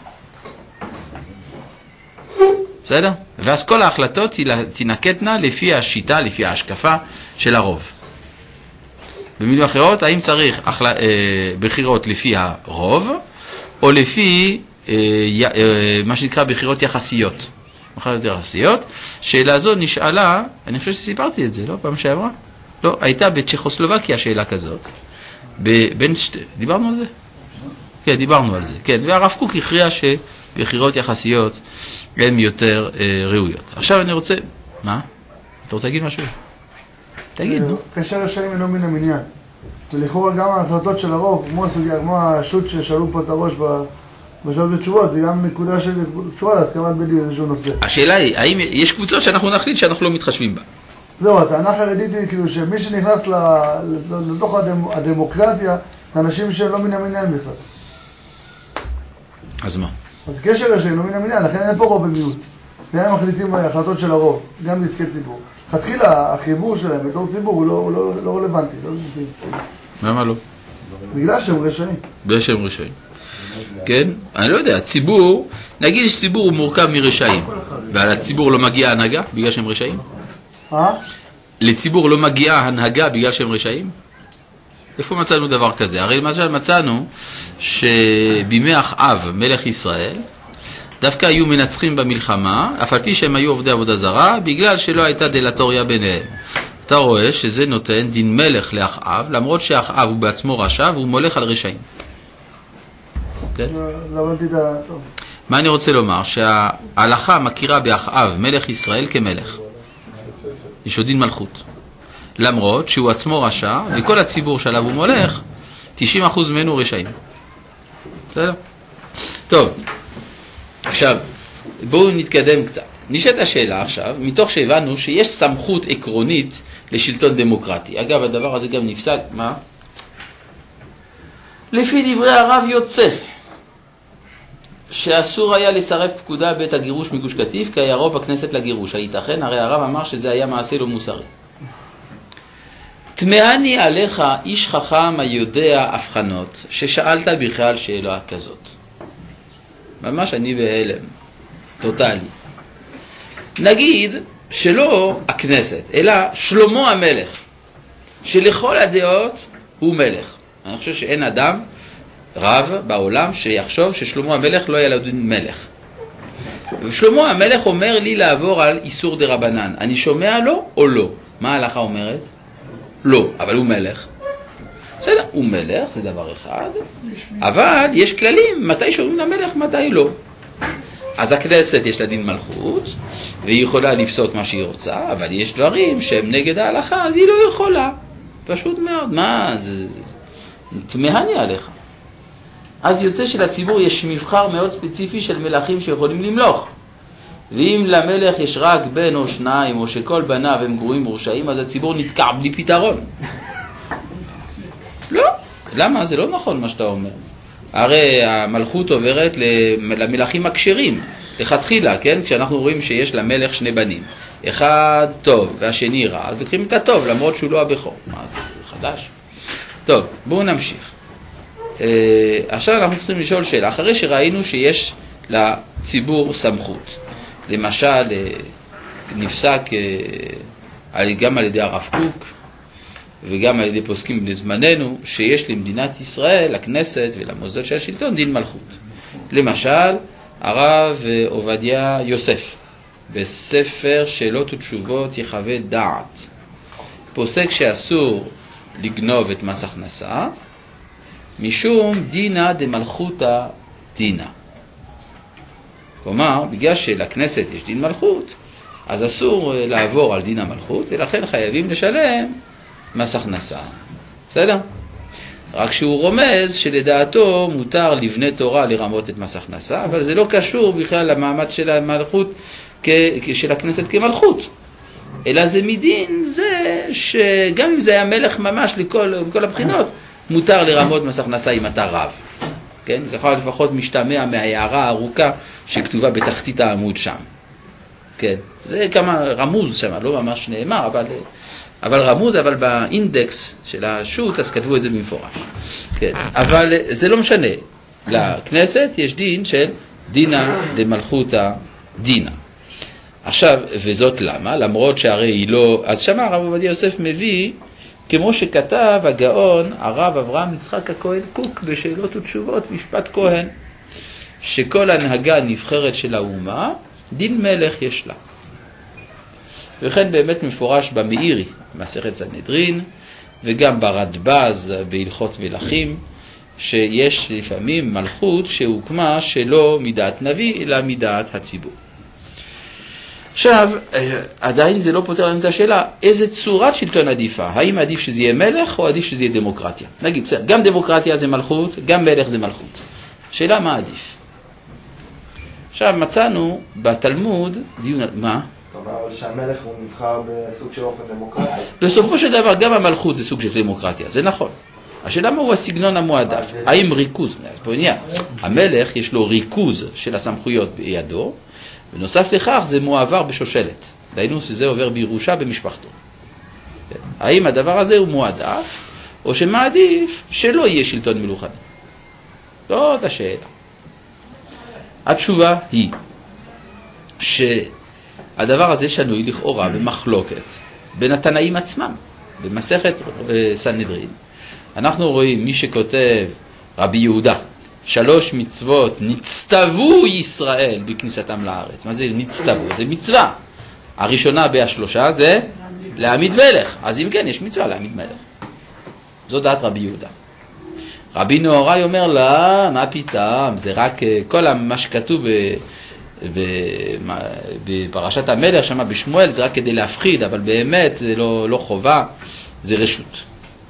בסדר? ואז כל ההחלטות תינקטנה לפי השיטה, לפי ההשקפה של הרוב. במילים אחרות, האם צריך החל... אה, בחירות לפי הרוב, או לפי אה, אה, מה שנקרא בחירות יחסיות. בחירות יחסיות. שאלה זו נשאלה, אני חושב שסיפרתי את זה, לא? פעם שעברה? לא, הייתה בצ'כוסלובקיה שאלה כזאת. בין שתי... דיברנו על זה? כן, דיברנו על זה. כן, והרב קוק הכריע שבחירות יחסיות הן יותר אה, ראויות. עכשיו אני רוצה... מה? אתה רוצה להגיד משהו? תגיד, נו. כאשר רשעים אינו מן המניין. ולכאורה גם ההחלטות של הרוב, כמו הסוגיה, כמו השו"ת ששאלו פה את הראש בשאלות ותשובות, זה גם נקודה של תשובה להסכמת בדין איזשהו נושא. השאלה היא, האם יש קבוצות שאנחנו נחליט שאנחנו לא מתחשבים בה? זהו, הטענה חרדית היא כאילו שמי שנכנס לתוך הדמוקרטיה, אנשים שהם לא מן המניין בכלל. אז מה? אז קשר רשעים לא מן המניין, לכן אין פה רוב במיעוט. והם מחליטים בהחלטות של הרוב, גם בעסקי ציבור. התחילה, החיבור שלהם בתור ציבור הוא לא, הוא לא, לא רלוונטי. לא למה לא? בגלל שהם רשעים. בגלל שהם רשעים. כן? אני לא יודע, הציבור, נגיד שציבור הוא מורכב מרשעים, ועל הציבור לא מגיעה הנהגה בגלל שהם רשעים? אה? לציבור לא מגיעה הנהגה בגלל שהם רשעים? איפה מצאנו דבר כזה? הרי למשל מצאנו שבימי אחאב מלך ישראל, דווקא היו מנצחים במלחמה, אף על פי שהם היו עובדי עבודה זרה, בגלל שלא הייתה דלטוריה ביניהם. אתה רואה שזה נותן דין מלך לאחאב, למרות שאחאב הוא בעצמו רשע והוא מולך על רשעים. לא הבנתי את ה... מה אני רוצה לומר? שההלכה מכירה באחאב מלך ישראל כמלך. יש לו דין מלכות. למרות שהוא עצמו רשע, וכל הציבור שעליו הוא מולך, תשעים אחוז ממנו רשעים. בסדר? טוב, עכשיו, בואו נתקדם קצת. נשאלת השאלה עכשיו, מתוך שהבנו שיש סמכות עקרונית לשלטון דמוקרטי. אגב, הדבר הזה גם נפסק, מה? לפי דברי הרב יוצא, שאסור היה לסרב פקודה בית הגירוש מגוש קטיף, כי היה רוב בכנסת לגירוש. הייתכן? הרי הרב אמר שזה היה מעשה לא מוסרי. תמהני עליך איש חכם היודע הבחנות, ששאלת בכלל שאלה כזאת. ממש אני בהלם, טוטלי. נגיד שלא הכנסת, אלא שלמה המלך, שלכל הדעות הוא מלך. אני חושב שאין אדם רב בעולם שיחשוב ששלמה המלך לא היה לו דין מלך. ושלמה המלך אומר לי לעבור על איסור דרבנן. אני שומע לו או לא? מה ההלכה אומרת? לא, אבל הוא מלך. בסדר, הוא מלך, זה דבר אחד, אבל יש כללים, מתי שומעים למלך, מתי לא. אז הכנסת יש לה דין מלכות, והיא יכולה לפסוק מה שהיא רוצה, אבל יש דברים שהם נגד ההלכה, אז היא לא יכולה. פשוט מאוד, מה, זה... תמהני עליך. אז יוצא שלציבור יש מבחר מאוד ספציפי של מלכים שיכולים למלוך. ואם למלך יש רק בן או שניים, או שכל בניו הם גרועים ורשעים, אז הציבור נתקע בלי פתרון. לא, למה? זה לא נכון מה שאתה אומר. הרי המלכות עוברת למלכים הכשרים, לכתחילה, כן? כשאנחנו רואים שיש למלך שני בנים. אחד טוב והשני רע, אז לוקחים את הטוב, למרות שהוא לא הבכור. מה, זה חדש? טוב, בואו נמשיך. עכשיו אנחנו צריכים לשאול שאלה, אחרי שראינו שיש לציבור סמכות. למשל, נפסק גם על ידי הרב קוק וגם על ידי פוסקים בזמננו, שיש למדינת ישראל, לכנסת ולמוסדות של השלטון, דין מלכות. למשל, הרב עובדיה יוסף, בספר שאלות ותשובות יחווה דעת, פוסק שאסור לגנוב את מס הכנסה, משום דינה דמלכותא דינה. כלומר, בגלל שלכנסת יש דין מלכות, אז אסור לעבור על דין המלכות, ולכן חייבים לשלם מס הכנסה. בסדר? רק שהוא רומז שלדעתו מותר לבני תורה לרמות את מס הכנסה, אבל זה לא קשור בכלל למעמד של המלכות, של הכנסת כמלכות. אלא זה מדין זה שגם אם זה היה מלך ממש לכל, לכל הבחינות, מותר לרמות מס הכנסה אם אתה רב. כן? ככה לפחות משתמע מההערה הארוכה שכתובה בתחתית העמוד שם. כן? זה כמה רמוז שם, לא ממש נאמר, אבל, אבל רמוז, אבל באינדקס של השו"ת, אז כתבו את זה במפורש. כן? אבל זה לא משנה. לכנסת יש דין של דינה דמלכותא דינה. עכשיו, וזאת למה? למרות שהרי היא לא... אז שמה הרב עובדיה יוסף מביא, כמו שכתב הגאון הרב אברהם יצחק הכהן קוק בשאלות ותשובות משפט כהן, שכל הנהגה נבחרת של האומה, דין מלך יש לה. וכן באמת מפורש במאירי, מסכת סנהדרין, וגם ברדב"ז בהלכות מלכים, שיש לפעמים מלכות שהוקמה שלא מדעת נביא, אלא מדעת הציבור. עכשיו, עדיין זה לא פותר לנו את השאלה, איזה צורת שלטון עדיפה? האם עדיף שזה יהיה מלך או עדיף שזה יהיה דמוקרטיה? נגיד, גם דמוקרטיה זה מלכות, גם מלך זה מלכות. שאלה מה עדיף? עכשיו, מצאנו בתלמוד דיון... מה? אתה אומר שהמלך הוא נבחר בסוג של אופן דמוקרטי. בסופו של דבר, גם המלכות זה סוג של דמוקרטיה, זה נכון. השאלה מה הוא הסגנון המועדף? האם ריכוז? פה עניין. המלך יש לו ריכוז של הסמכויות בידו, ונוסף לכך זה מועבר בשושלת. דהיינו שזה עובר בירושה במשפחתו. האם הדבר הזה הוא מועדף, או שמעדיף שלא יהיה שלטון מלוכני? זאת השאלה. התשובה היא שהדבר הזה שנוי לכאורה במחלוקת בין התנאים עצמם. במסכת סנהדרין אנחנו רואים מי שכותב רבי יהודה, שלוש מצוות נצטוו ישראל בכניסתם לארץ. מה זה נצטוו? זה מצווה. הראשונה בהשלושה זה להעמיד מלך. אז אם כן, יש מצווה להעמיד מלך. זו דעת רבי יהודה. רבי נהוראי אומר לה, מה פתאום? זה רק כל מה שכתוב בפרשת המלך, שמה בשמואל, זה רק כדי להפחיד, אבל באמת זה לא, לא חובה, זה רשות.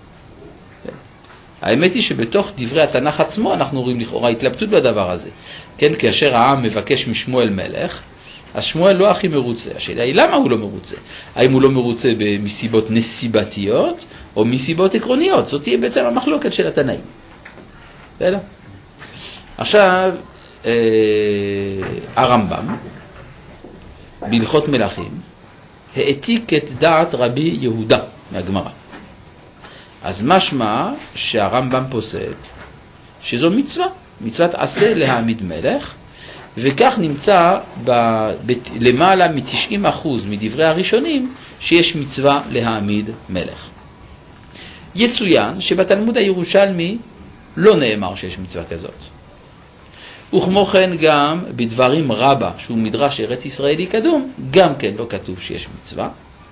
האמת היא שבתוך דברי התנ"ך עצמו אנחנו רואים לכאורה התלבטות בדבר הזה. כן, כאשר העם מבקש משמואל מלך, אז שמואל לא הכי מרוצה. השאלה היא למה הוא לא מרוצה? האם הוא לא מרוצה מסיבות נסיבתיות או מסיבות עקרוניות? זאת תהיה בעצם המחלוקת של התנאים. בסדר? עכשיו, אה, הרמב"ם, בהלכות מלכים, העתיק את דעת רבי יהודה מהגמרא. אז משמע שהרמב"ם פוסק שזו מצווה, מצוות עשה להעמיד מלך, וכך נמצא ב, ב, למעלה מ-תשעים אחוז מדברי הראשונים שיש מצווה להעמיד מלך. יצוין שבתלמוד הירושלמי לא נאמר שיש מצווה כזאת. וכמו כן גם בדברים רבה, שהוא מדרש ארץ ישראלי קדום, גם כן לא כתוב שיש מצווה.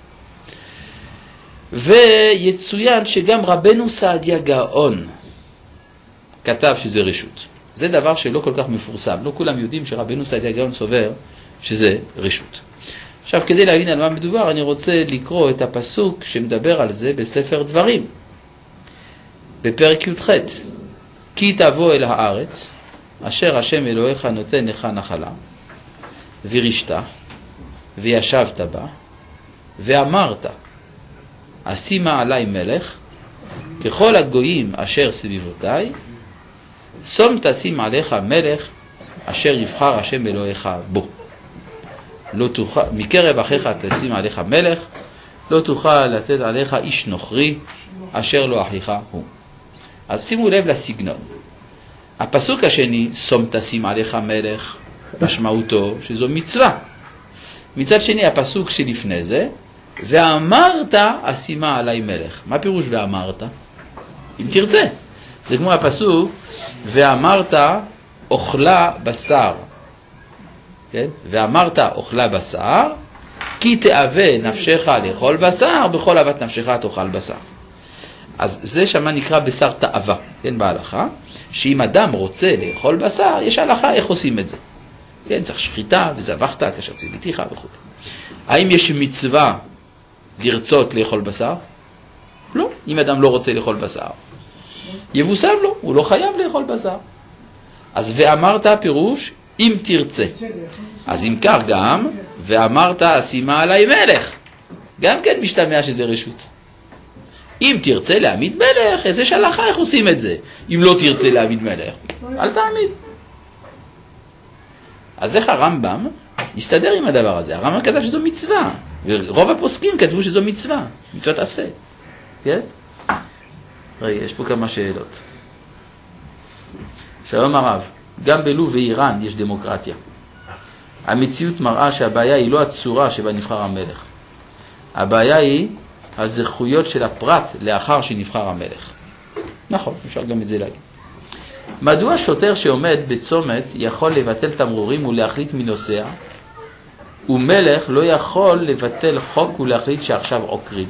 ויצוין שגם רבנו סעדיה גאון כתב שזה רשות. זה דבר שלא כל כך מפורסם. לא כולם יודעים שרבנו סעדיה גאון סובר שזה רשות. עכשיו, כדי להבין על מה מדובר, אני רוצה לקרוא את הפסוק שמדבר על זה בספר דברים. בפרק י"ח. כי תבוא אל הארץ, אשר השם אלוהיך נותן לך נחלה, וירשת, וישבת בה, ואמרת, אשימה עלי מלך, ככל הגויים אשר סביבותיי, שום תשים עליך מלך, אשר יבחר השם אלוהיך בו. לא תוכל, מקרב אחיך תשים עליך מלך, לא תוכל לתת עליך איש נוכרי, אשר לא אחיך הוא. אז שימו לב לסגנון. הפסוק השני, שום תשים עליך מלך, משמעותו שזו מצווה. מצד שני, הפסוק שלפני זה, ואמרת אשימה עלי מלך. מה פירוש ואמרת? אם תרצה. זה כמו הפסוק, ואמרת אוכלה בשר. כן? ואמרת אוכלה בשר, כי תאווה נפשך לאכול בשר, בכל אהבת נפשך תאכל בשר. אז זה שמה נקרא בשר תאווה, כן, בהלכה, שאם אדם רוצה לאכול בשר, יש הלכה איך עושים את זה. כן, צריך שחיטה וזבחת כאשר ציוויתיך וכו'. האם יש מצווה לרצות לאכול בשר? לא. אם אדם לא רוצה לאכול בשר, יבוסם לו, הוא לא חייב לאכול בשר. אז ואמרת פירוש, אם תרצה. אז אם כך גם, ואמרת אשימה עלי מלך. גם כן משתמע שזה רשות. אם תרצה להעמיד מלך, אז יש הלכה איך עושים את זה. אם לא תרצה להעמיד מלך, אל תעמיד. אז איך הרמב"ם יסתדר עם הדבר הזה? הרמב"ם כתב שזו מצווה, ורוב הפוסקים כתבו שזו מצווה, מצוות עשה. כן? רגע, יש פה כמה שאלות. שלום הרב, גם בלוב ואיראן יש דמוקרטיה. המציאות מראה שהבעיה היא לא הצורה שבה נבחר המלך. הבעיה היא הזכויות של הפרט לאחר שנבחר המלך. נכון, אפשר גם את זה להגיד. מדוע שוטר שעומד בצומת יכול לבטל תמרורים ולהחליט מנוסע, ומלך לא יכול לבטל חוק ולהחליט שעכשיו עוקרים?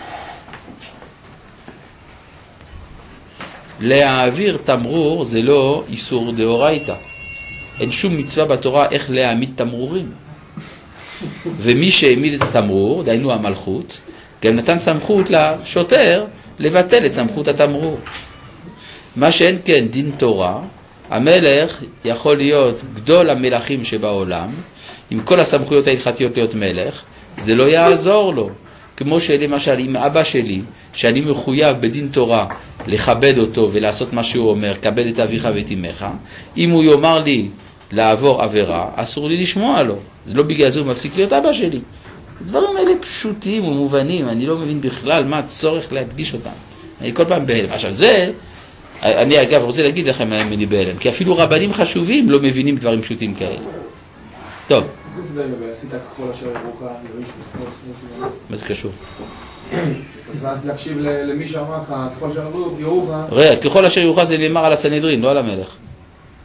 להעביר תמרור זה לא איסור דאורייתא. אין שום מצווה בתורה איך להעמיד תמרורים. ומי שהעמיד את התמרור, דיינו המלכות, גם נתן סמכות לשוטר לבטל את סמכות התמרור. מה שאין כן דין תורה, המלך יכול להיות גדול המלכים שבעולם, עם כל הסמכויות ההלכתיות להיות מלך, זה לא יעזור לו. כמו שלמשל עם אבא שלי, שאני מחויב בדין תורה לכבד אותו ולעשות מה שהוא אומר, כבד את אביך ואת אמך, אם הוא יאמר לי לעבור עבירה, אסור לי לשמוע לו. זה לא בגלל זה הוא מפסיק להיות אבא שלי. הדברים האלה פשוטים ומובנים, אני לא מבין בכלל מה הצורך להדגיש אותם. אני כל פעם בהלם. עכשיו זה, אני אגב רוצה להגיד לכם להם אני בהלם, כי אפילו רבנים חשובים לא מבינים דברים פשוטים כאלה. טוב. זה זה לגבי, עשית ככל אשר ירוך, יריש ושמאל, שמאל שמאל. מה זה קשור? אז להקשיב למי שאמר לך, ככל אשר ירוך... ראה, ככל אשר ירוך זה נאמר על הסנהדרין, לא על המלך.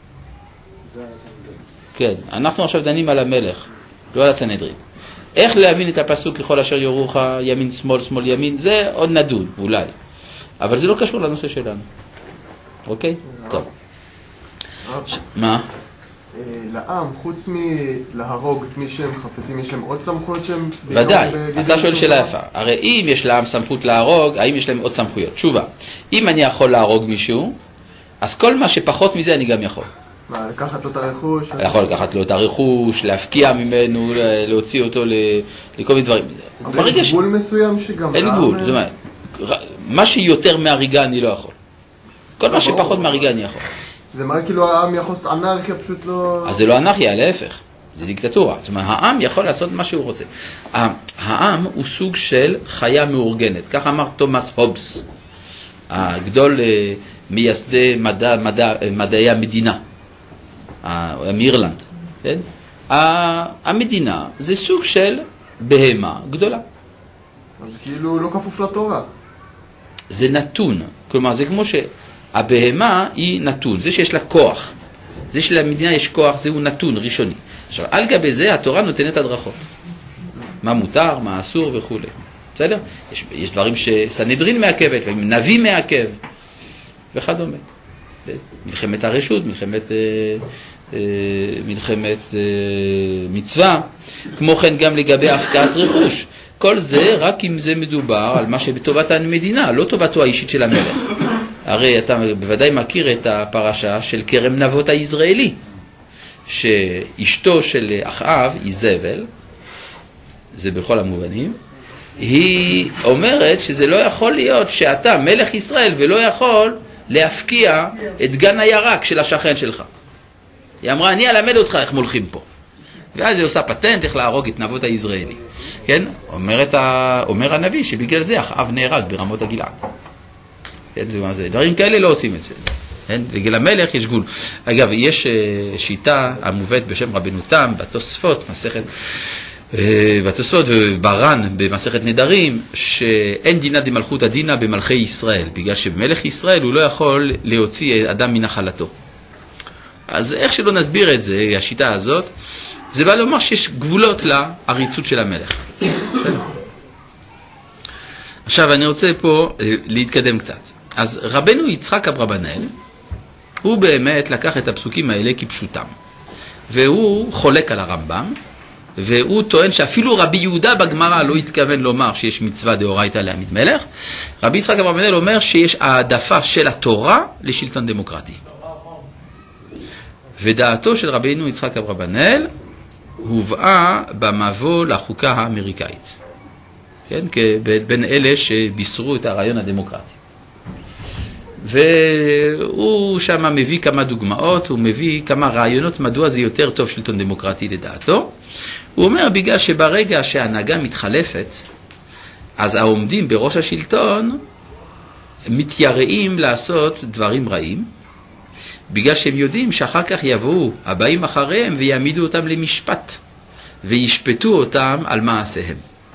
כן, אנחנו עכשיו דנים על המלך, לא על הסנהדרין. איך להבין את הפסוק ככל אשר יורוך ימין שמאל שמאל ימין, זה עוד נדון אולי, אבל זה לא קשור לנושא שלנו. אוקיי? טוב. מה? לעם, חוץ מלהרוג את מי שהם חפצים, יש להם עוד סמכויות שהם... ודאי, אתה שואל שאלה יפה. הרי אם יש לעם סמכות להרוג, האם יש להם עוד סמכויות? תשובה, אם אני יכול להרוג מישהו, אז כל מה שפחות מזה אני גם יכול. מה, לקחת לו את הרכוש? אני יכול לקחת לו את הרכוש, להפקיע ממנו, להוציא אותו לכל מיני דברים. אבל יש גבול מסוים שגם... אין גבול, זאת אומרת, מה שיותר מהריגה אני לא יכול. כל מה שפחות מהריגה אני יכול. זה מה כאילו העם יכול לעשות אנרכיה פשוט לא... אז זה לא אנרכיה, להפך, זה דיקטטורה. זאת אומרת, העם יכול לעשות מה שהוא רוצה. העם הוא סוג של חיה מאורגנת, כך אמר תומאס הובס, הגדול מייסדי מדע, מדע, מדעי המדינה, מאירלנד. כן? המדינה זה סוג של בהמה גדולה. אז כאילו לא כפוף לתורה. זה נתון, כלומר זה כמו ש... הבהמה היא נתון, זה שיש לה כוח, זה שלמדינה יש כוח, זהו נתון ראשוני. עכשיו, על גבי זה התורה נותנת הדרכות. מה מותר, מה אסור וכו'. בסדר? יש, יש דברים שסנהדרין מעכבת, נביא מעכב, וכדומה. מלחמת הרשות, מלחמת, אה, אה, מלחמת אה, מצווה, כמו כן גם לגבי הפקעת רכוש. כל זה רק אם זה מדובר על מה שבטובת המדינה, לא טובתו האישית של המלך. הרי אתה בוודאי מכיר את הפרשה של כרם נבות היזרעאלי, שאשתו של אחאב, איזבל, זה בכל המובנים, היא אומרת שזה לא יכול להיות שאתה מלך ישראל ולא יכול להפקיע את גן הירק של השכן שלך. היא אמרה, אני אלמד אותך איך מולכים פה. ואז היא עושה פטנט איך להרוג את נבות היזרעאלי. כן? אומרת ה... אומר הנביא שבגלל זה אחאב נהרג ברמות הגלעד. דברים כאלה לא עושים את זה. בגלל המלך יש גבול. אגב, יש שיטה המובאת בשם רבנו תם, בתוספות, מסכת, בתוספות וברן במסכת נדרים, שאין דינה דמלכות הדינה במלכי ישראל, בגלל שבמלך ישראל הוא לא יכול להוציא אדם מנחלתו. אז איך שלא נסביר את זה, השיטה הזאת, זה בא לומר שיש גבולות לעריצות של המלך. בסדר? עכשיו אני רוצה פה להתקדם קצת. אז רבנו יצחק אברבנאל, הוא באמת לקח את הפסוקים האלה כפשוטם. והוא חולק על הרמב"ם, והוא טוען שאפילו רבי יהודה בגמרא לא התכוון לומר שיש מצווה דאורייתא להעמיד מלך. רבי יצחק אברבנאל אומר שיש העדפה של התורה לשלטון דמוקרטי. ודעתו של רבנו יצחק אברבנאל הובאה במבוא לחוקה האמריקאית. כן? בין אלה שבישרו את הרעיון הדמוקרטי. והוא שם מביא כמה דוגמאות, הוא מביא כמה רעיונות מדוע זה יותר טוב שלטון דמוקרטי לדעתו. הוא אומר בגלל שברגע שההנהגה מתחלפת, אז העומדים בראש השלטון מתייראים לעשות דברים רעים, בגלל שהם יודעים שאחר כך יבואו הבאים אחריהם ויעמידו אותם למשפט, וישפטו אותם על מעשיהם.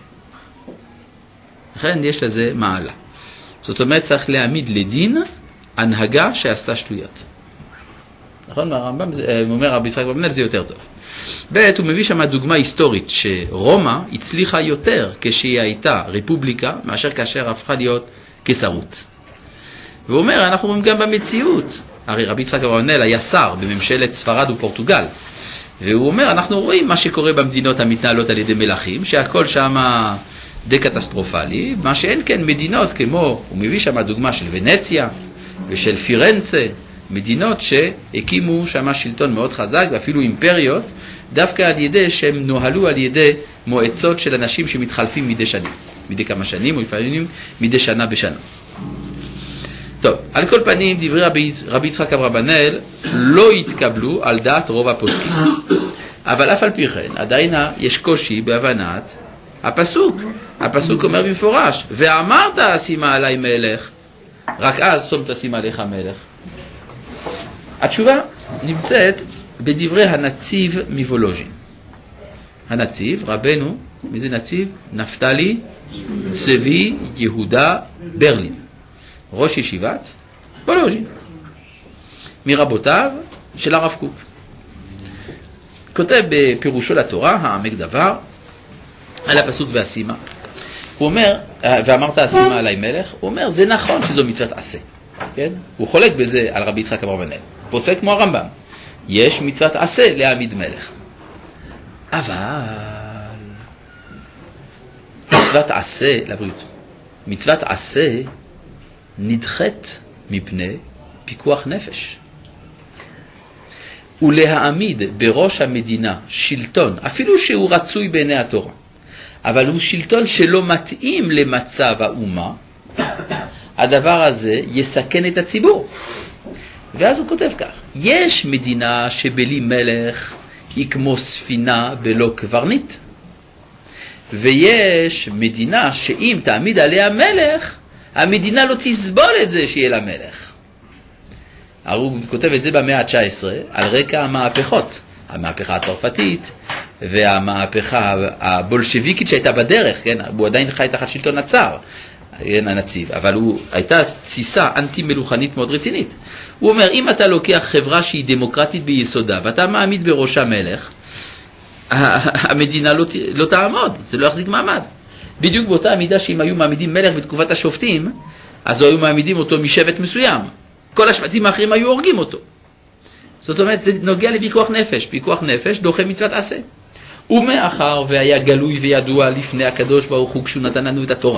לכן יש לזה מעלה. זאת אומרת, צריך להעמיד לדין הנהגה שעשתה שטויות. נכון? הרמב"ם, אומר רבי יצחק אברבנאל, זה יותר טוב. ב' הוא מביא שם דוגמה היסטורית, שרומא הצליחה יותר כשהיא הייתה רפובליקה, מאשר כאשר הפכה להיות קיסרות. והוא אומר, אנחנו רואים גם במציאות. הרי רבי יצחק אברבנאל היה שר בממשלת ספרד ופורטוגל. והוא אומר, אנחנו רואים מה שקורה במדינות המתנהלות על ידי מלכים, שהכל שם די קטסטרופלי, מה שאין כן מדינות כמו, הוא מביא שם דוגמה של ונציה ושל פירנצה, מדינות שהקימו שם שלטון מאוד חזק ואפילו אימפריות, דווקא על ידי שהם נוהלו על ידי מועצות של אנשים שמתחלפים מדי שנים, מדי כמה שנים או לפעמים מדי שנה בשנה. טוב, על כל פנים דברי רבי, רבי יצחק אברבנאל לא התקבלו על דעת רוב הפוסקים. אבל אף על פי כן, עדיין יש קושי בהבנת הפסוק. הפסוק אומר במפורש, ואמרת שימה עליי מלך, רק אז שום תשים עליך מלך. התשובה נמצאת בדברי הנציב מוולוז'ין. הנציב, רבנו, מי זה נציב? נפתלי צבי יהודה ברלין, ראש ישיבת וולוז'ין, מרבותיו של הרב קוק. כותב בפירושו לתורה, העמק דבר, על הפסוק והשימה. הוא אומר, ואמרת השימה עלי מלך, הוא אומר, זה נכון שזו מצוות עשה. כן? הוא חולק בזה על רבי יצחק אברבנאל. פוסק כמו הרמב"ם. יש מצוות עשה להעמיד מלך. אבל מצוות עשה, לבריאות, מצוות עשה נדחת מפני פיקוח נפש. ולהעמיד בראש המדינה שלטון, אפילו שהוא רצוי בעיני התורה, אבל הוא שלטון שלא מתאים למצב האומה, הדבר הזה יסכן את הציבור. ואז הוא כותב כך, יש מדינה שבלי מלך היא כמו ספינה בלא קברניט, ויש מדינה שאם תעמיד עליה מלך, המדינה לא תסבול את זה שיהיה לה מלך. הוא כותב את זה במאה ה-תשע עשרה על רקע המהפכות, המהפכה הצרפתית והמהפכה הבולשביקית שהייתה בדרך, כן? הוא עדיין חי תחת שלטון הצאר, הנציב, אבל הוא הייתה תסיסה אנטי-מלוכנית מאוד רצינית. הוא אומר, אם אתה לוקח חברה שהיא דמוקרטית ביסודה ואתה מעמיד בראשה מלך, המדינה לא, לא תעמוד, זה לא יחזיק מעמד. בדיוק באותה המידה שאם היו מעמידים מלך בתקופת השופטים, אז היו מעמידים אותו משבט מסוים. כל השבטים האחרים היו הורגים אותו. זאת אומרת, זה נוגע לפיקוח נפש. פיקוח נפש דוחה מצוות עשה. ומאחר והיה גלוי וידוע לפני הקדוש ברוך הוא כשהוא נתן לנו את התורה,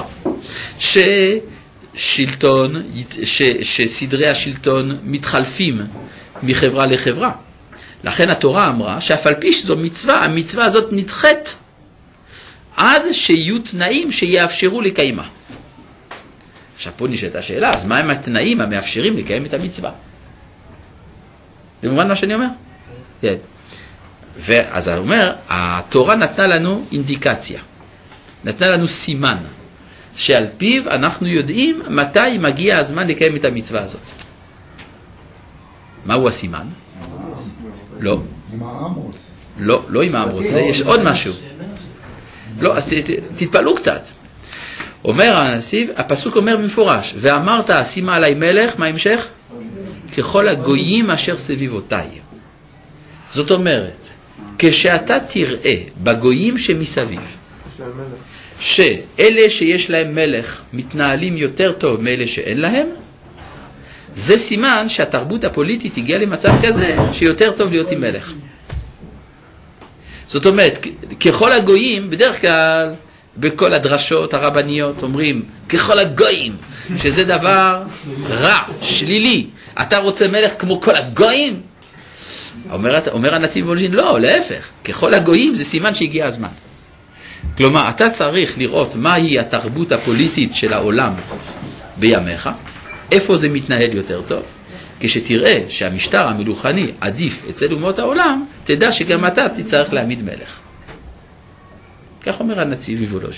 ששלטון, ש, שסדרי השלטון מתחלפים מחברה לחברה. לכן התורה אמרה שאף על פי שזו מצווה, המצווה הזאת נדחת עד שיהיו תנאים שיאפשרו לקיימה. עכשיו פה נשאלת השאלה, אז מה הם התנאים המאפשרים לקיים את המצווה? זה מובן מה שאני אומר? כן. ואז הוא אומר, התורה נתנה לנו אינדיקציה, נתנה לנו סימן, שעל פיו אנחנו יודעים מתי מגיע הזמן לקיים את המצווה הזאת. מהו הסימן? לא. אם העם רוצה. לא, לא אם העם רוצה, יש עוד משהו. לא, אז תתפלאו קצת. אומר הנציב, הפסוק אומר במפורש, ואמרת שימה עלי מלך, מה המשך? ככל הגויים אשר סביבותיי. זאת אומרת, כשאתה תראה בגויים שמסביב, שאלה שיש להם מלך מתנהלים יותר טוב מאלה שאין להם, זה סימן שהתרבות הפוליטית הגיעה למצב כזה שיותר טוב להיות עם מלך. זאת אומרת, ככל הגויים, בדרך כלל בכל הדרשות הרבניות אומרים ככל הגויים, שזה דבר רע, שלילי. אתה רוצה מלך כמו כל הגויים? אומר, אומר הנציב וולז'ין, לא, להפך. ככל הגויים זה סימן שהגיע הזמן. כלומר, אתה צריך לראות מהי התרבות הפוליטית של העולם בימיך, איפה זה מתנהל יותר טוב. כשתראה שהמשטר המלוכני עדיף אצל אומות העולם, תדע שגם אתה תצטרך להעמיד מלך. כך אומר הנציב וולוז'ין.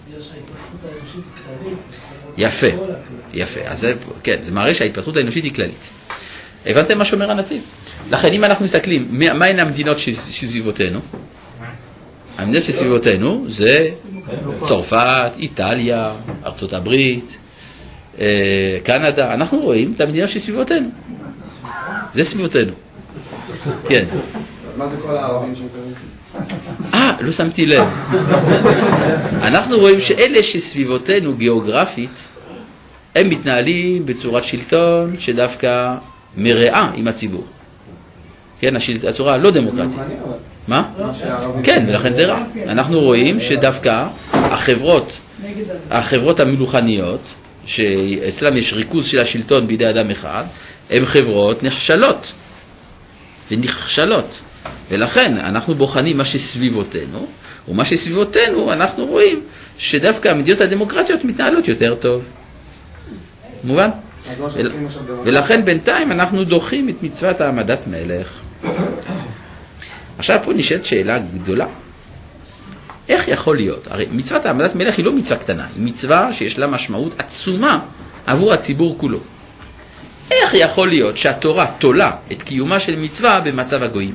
יפה, יפה. אז זה, כן, זה מראה שההתפתחות האנושית היא כללית. הבנתם מה שאומר הנציב? לכן אם אנחנו מסתכלים, מהן המדינות שסביבותינו? המדינות שסביבותינו זה צרפת, איטליה, ארצות הברית, קנדה. אנחנו רואים את המדינות שסביבותינו. זה סביבותינו. כן. אז מה זה כל הערבים שמסביב? אה, לא שמתי לב. אנחנו רואים שאלה שסביבותינו גיאוגרפית, הם מתנהלים בצורת שלטון שדווקא מראה עם הציבור. כן, הצורה לא דמוקרטית. מה? כן, ולכן זה רע. אנחנו רואים שדווקא החברות, החברות המלוכניות, שאצלם יש ריכוז של השלטון בידי אדם אחד, הן חברות נחשלות ונכשלות. ולכן אנחנו בוחנים מה שסביבותינו, ומה שסביבותינו אנחנו רואים שדווקא המדינות הדמוקרטיות מתנהלות יותר טוב. מובן? ולכן בינתיים אנחנו דוחים את מצוות העמדת מלך. עכשיו פה נשאלת שאלה גדולה. איך יכול להיות? הרי מצוות העמדת מלך היא לא מצווה קטנה, היא מצווה שיש לה משמעות עצומה עבור הציבור כולו. איך יכול להיות שהתורה תולה את קיומה של מצווה במצב הגויים?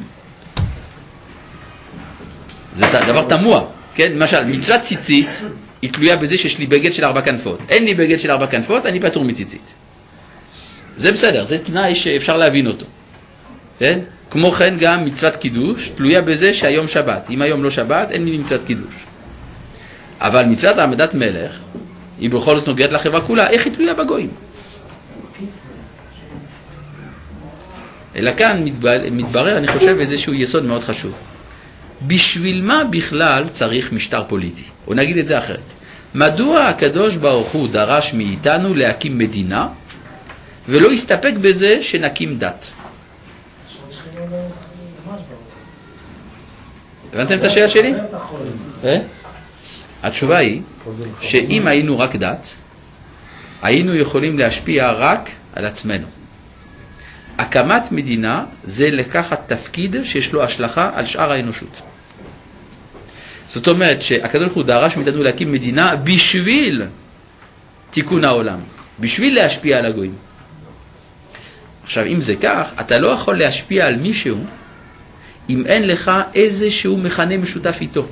זה דבר תמוה, כן? למשל, מצוות ציצית היא תלויה בזה שיש לי בגד של ארבע כנפות. אין לי בגד של ארבע כנפות, אני פטור מציצית. זה בסדר, זה תנאי שאפשר להבין אותו. כן? כמו כן גם מצוות קידוש תלויה בזה שהיום שבת. אם היום לא שבת, אין לי מצוות קידוש. אבל מצוות העמדת מלך, היא בכל זאת נוגעת לחברה כולה, איך היא תלויה בגויים? אלא כאן מתברר, אני חושב, איזשהו יסוד מאוד חשוב. בשביל מה בכלל צריך משטר פוליטי? או נגיד את זה אחרת. מדוע הקדוש ברוך הוא דרש מאיתנו להקים מדינה, ולא הסתפק בזה שנקים דת? הבנתם את השאלה שלי? התשובה היא שאם היינו רק דת, היינו יכולים להשפיע רק על עצמנו. הקמת מדינה זה לקחת תפקיד שיש לו השלכה על שאר האנושות. זאת אומרת שהקדוש ברוך הוא דרש מאיתנו להקים מדינה בשביל תיקון העולם, בשביל להשפיע על הגויים. עכשיו, אם זה כך, אתה לא יכול להשפיע על מישהו אם אין לך איזשהו מכנה משותף איתו.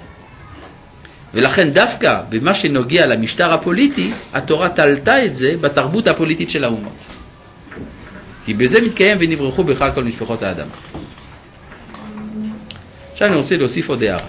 ולכן דווקא במה שנוגע למשטר הפוליטי, התורה תלתה את זה בתרבות הפוליטית של האומות. כי בזה מתקיים ונברחו בך כל משפחות האדם. עכשיו אני רוצה להוסיף עוד הערה.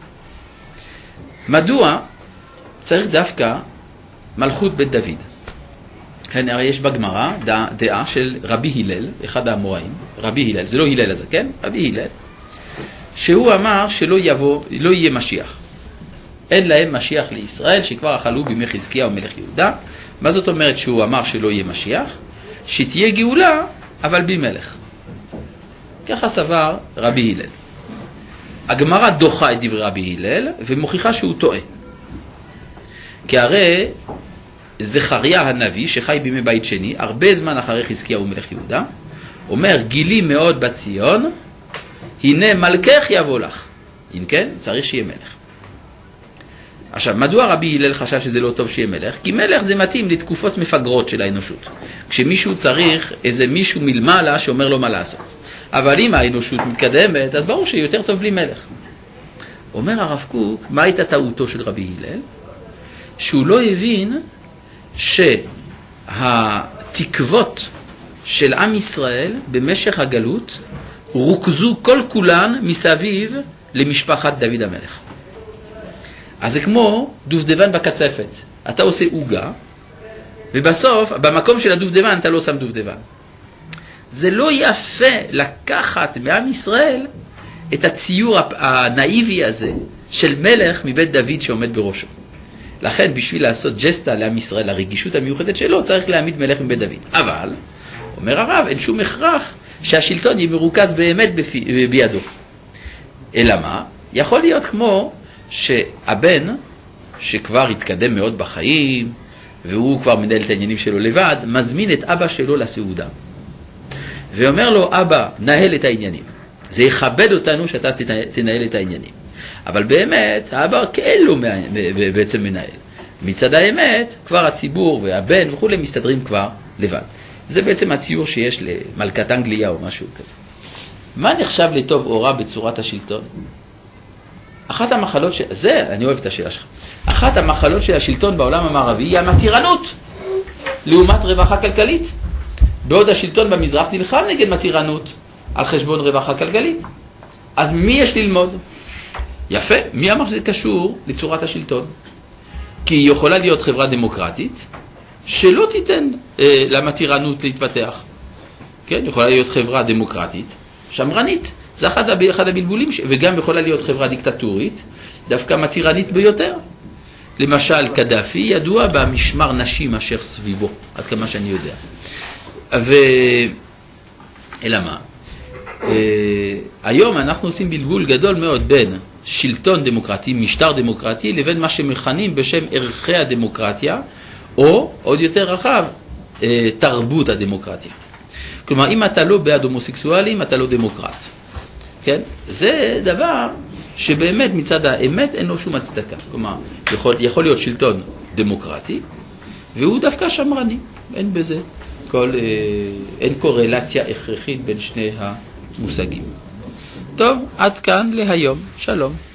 מדוע צריך דווקא מלכות בית דוד? כן, הרי יש בגמרא דעה, דעה של רבי הלל, אחד האמוראים, רבי הלל, זה לא הלל הזה, כן? רבי הלל, שהוא אמר שלא יבוא, לא יהיה משיח. אין להם משיח לישראל, שכבר אכלו בימי חזקיה ומלך יהודה. מה זאת אומרת שהוא אמר שלא יהיה משיח? שתהיה גאולה, אבל בלי מלך. ככה סבר רבי הלל. הגמרא דוחה את דברי רבי הלל, ומוכיחה שהוא טועה. כי הרי זכריה הנביא, שחי בימי בית שני, הרבה זמן אחרי חזקיה ומלך יהודה, אומר, גילי מאוד בציון, הנה מלכך יבוא לך. אם כן, צריך שיהיה מלך. עכשיו, מדוע רבי הלל חשב שזה לא טוב שיהיה מלך? כי מלך זה מתאים לתקופות מפגרות של האנושות. כשמישהו צריך איזה מישהו מלמעלה שאומר לו מה לעשות. אבל אם האנושות מתקדמת, אז ברור שיותר טוב בלי מלך. אומר הרב קוק, מה הייתה טעותו של רבי הלל? שהוא לא הבין שהתקוות של עם ישראל במשך הגלות רוכזו כל כולן מסביב למשפחת דוד המלך. אז זה כמו דובדבן בקצפת. אתה עושה עוגה, ובסוף, במקום של הדובדבן, אתה לא שם דובדבן. זה לא יפה לקחת מעם ישראל את הציור הנאיבי הזה של מלך מבית דוד שעומד בראשו. לכן, בשביל לעשות ג'סטה לעם ישראל, הרגישות המיוחדת שלו, צריך להעמיד מלך מבית דוד. אבל, אומר הרב, אין שום הכרח שהשלטון יהיה מרוכז באמת בפי, בידו. אלא מה? יכול להיות כמו שהבן, שכבר התקדם מאוד בחיים, והוא כבר מנהל את העניינים שלו לבד, מזמין את אבא שלו לסעודה. ואומר לו, אבא, נהל את העניינים. זה יכבד אותנו שאתה תנהל את העניינים. אבל באמת, האבא כאלו בעצם מנהל. מצד האמת, כבר הציבור והבן וכו' מסתדרים כבר לבד. זה בעצם הציור שיש למלכת אנגליה או משהו כזה. מה נחשב לטוב או רע בצורת השלטון? אחת המחלות, ש... זה, אני אוהב את השאלה שלך. אחת המחלות של השלטון בעולם המערבי היא המתירנות, לעומת רווחה כלכלית. בעוד השלטון במזרח נלחם נגד מתירנות על חשבון רווחה כלכלית. אז מי יש ללמוד? יפה, מי אמר שזה קשור לצורת השלטון? כי היא יכולה להיות חברה דמוקרטית, שלא תיתן אה, למתירנות להתפתח. כן, יכולה להיות חברה דמוקרטית, שמרנית. זה אחד, אחד הבלבולים, ש... וגם יכולה להיות חברה דיקטטורית, דווקא מתירנית ביותר. למשל, קדאפי ידוע במשמר נשים אשר סביבו, עד כמה שאני יודע. ו... אלא מה? אה, היום אנחנו עושים בלבול גדול מאוד בין שלטון דמוקרטי, משטר דמוקרטי, לבין מה שמכנים בשם ערכי הדמוקרטיה, או, עוד יותר רחב, אה, תרבות הדמוקרטיה. כלומר, אם אתה לא בעד הומוסקסואלים, אתה לא דמוקרט. כן? זה דבר שבאמת מצד האמת אין לו שום הצדקה. כלומר, יכול, יכול להיות שלטון דמוקרטי, והוא דווקא שמרני. אין בזה כל, אה, אין קורלציה הכרחית בין שני המושגים. טוב, עד כאן להיום. שלום.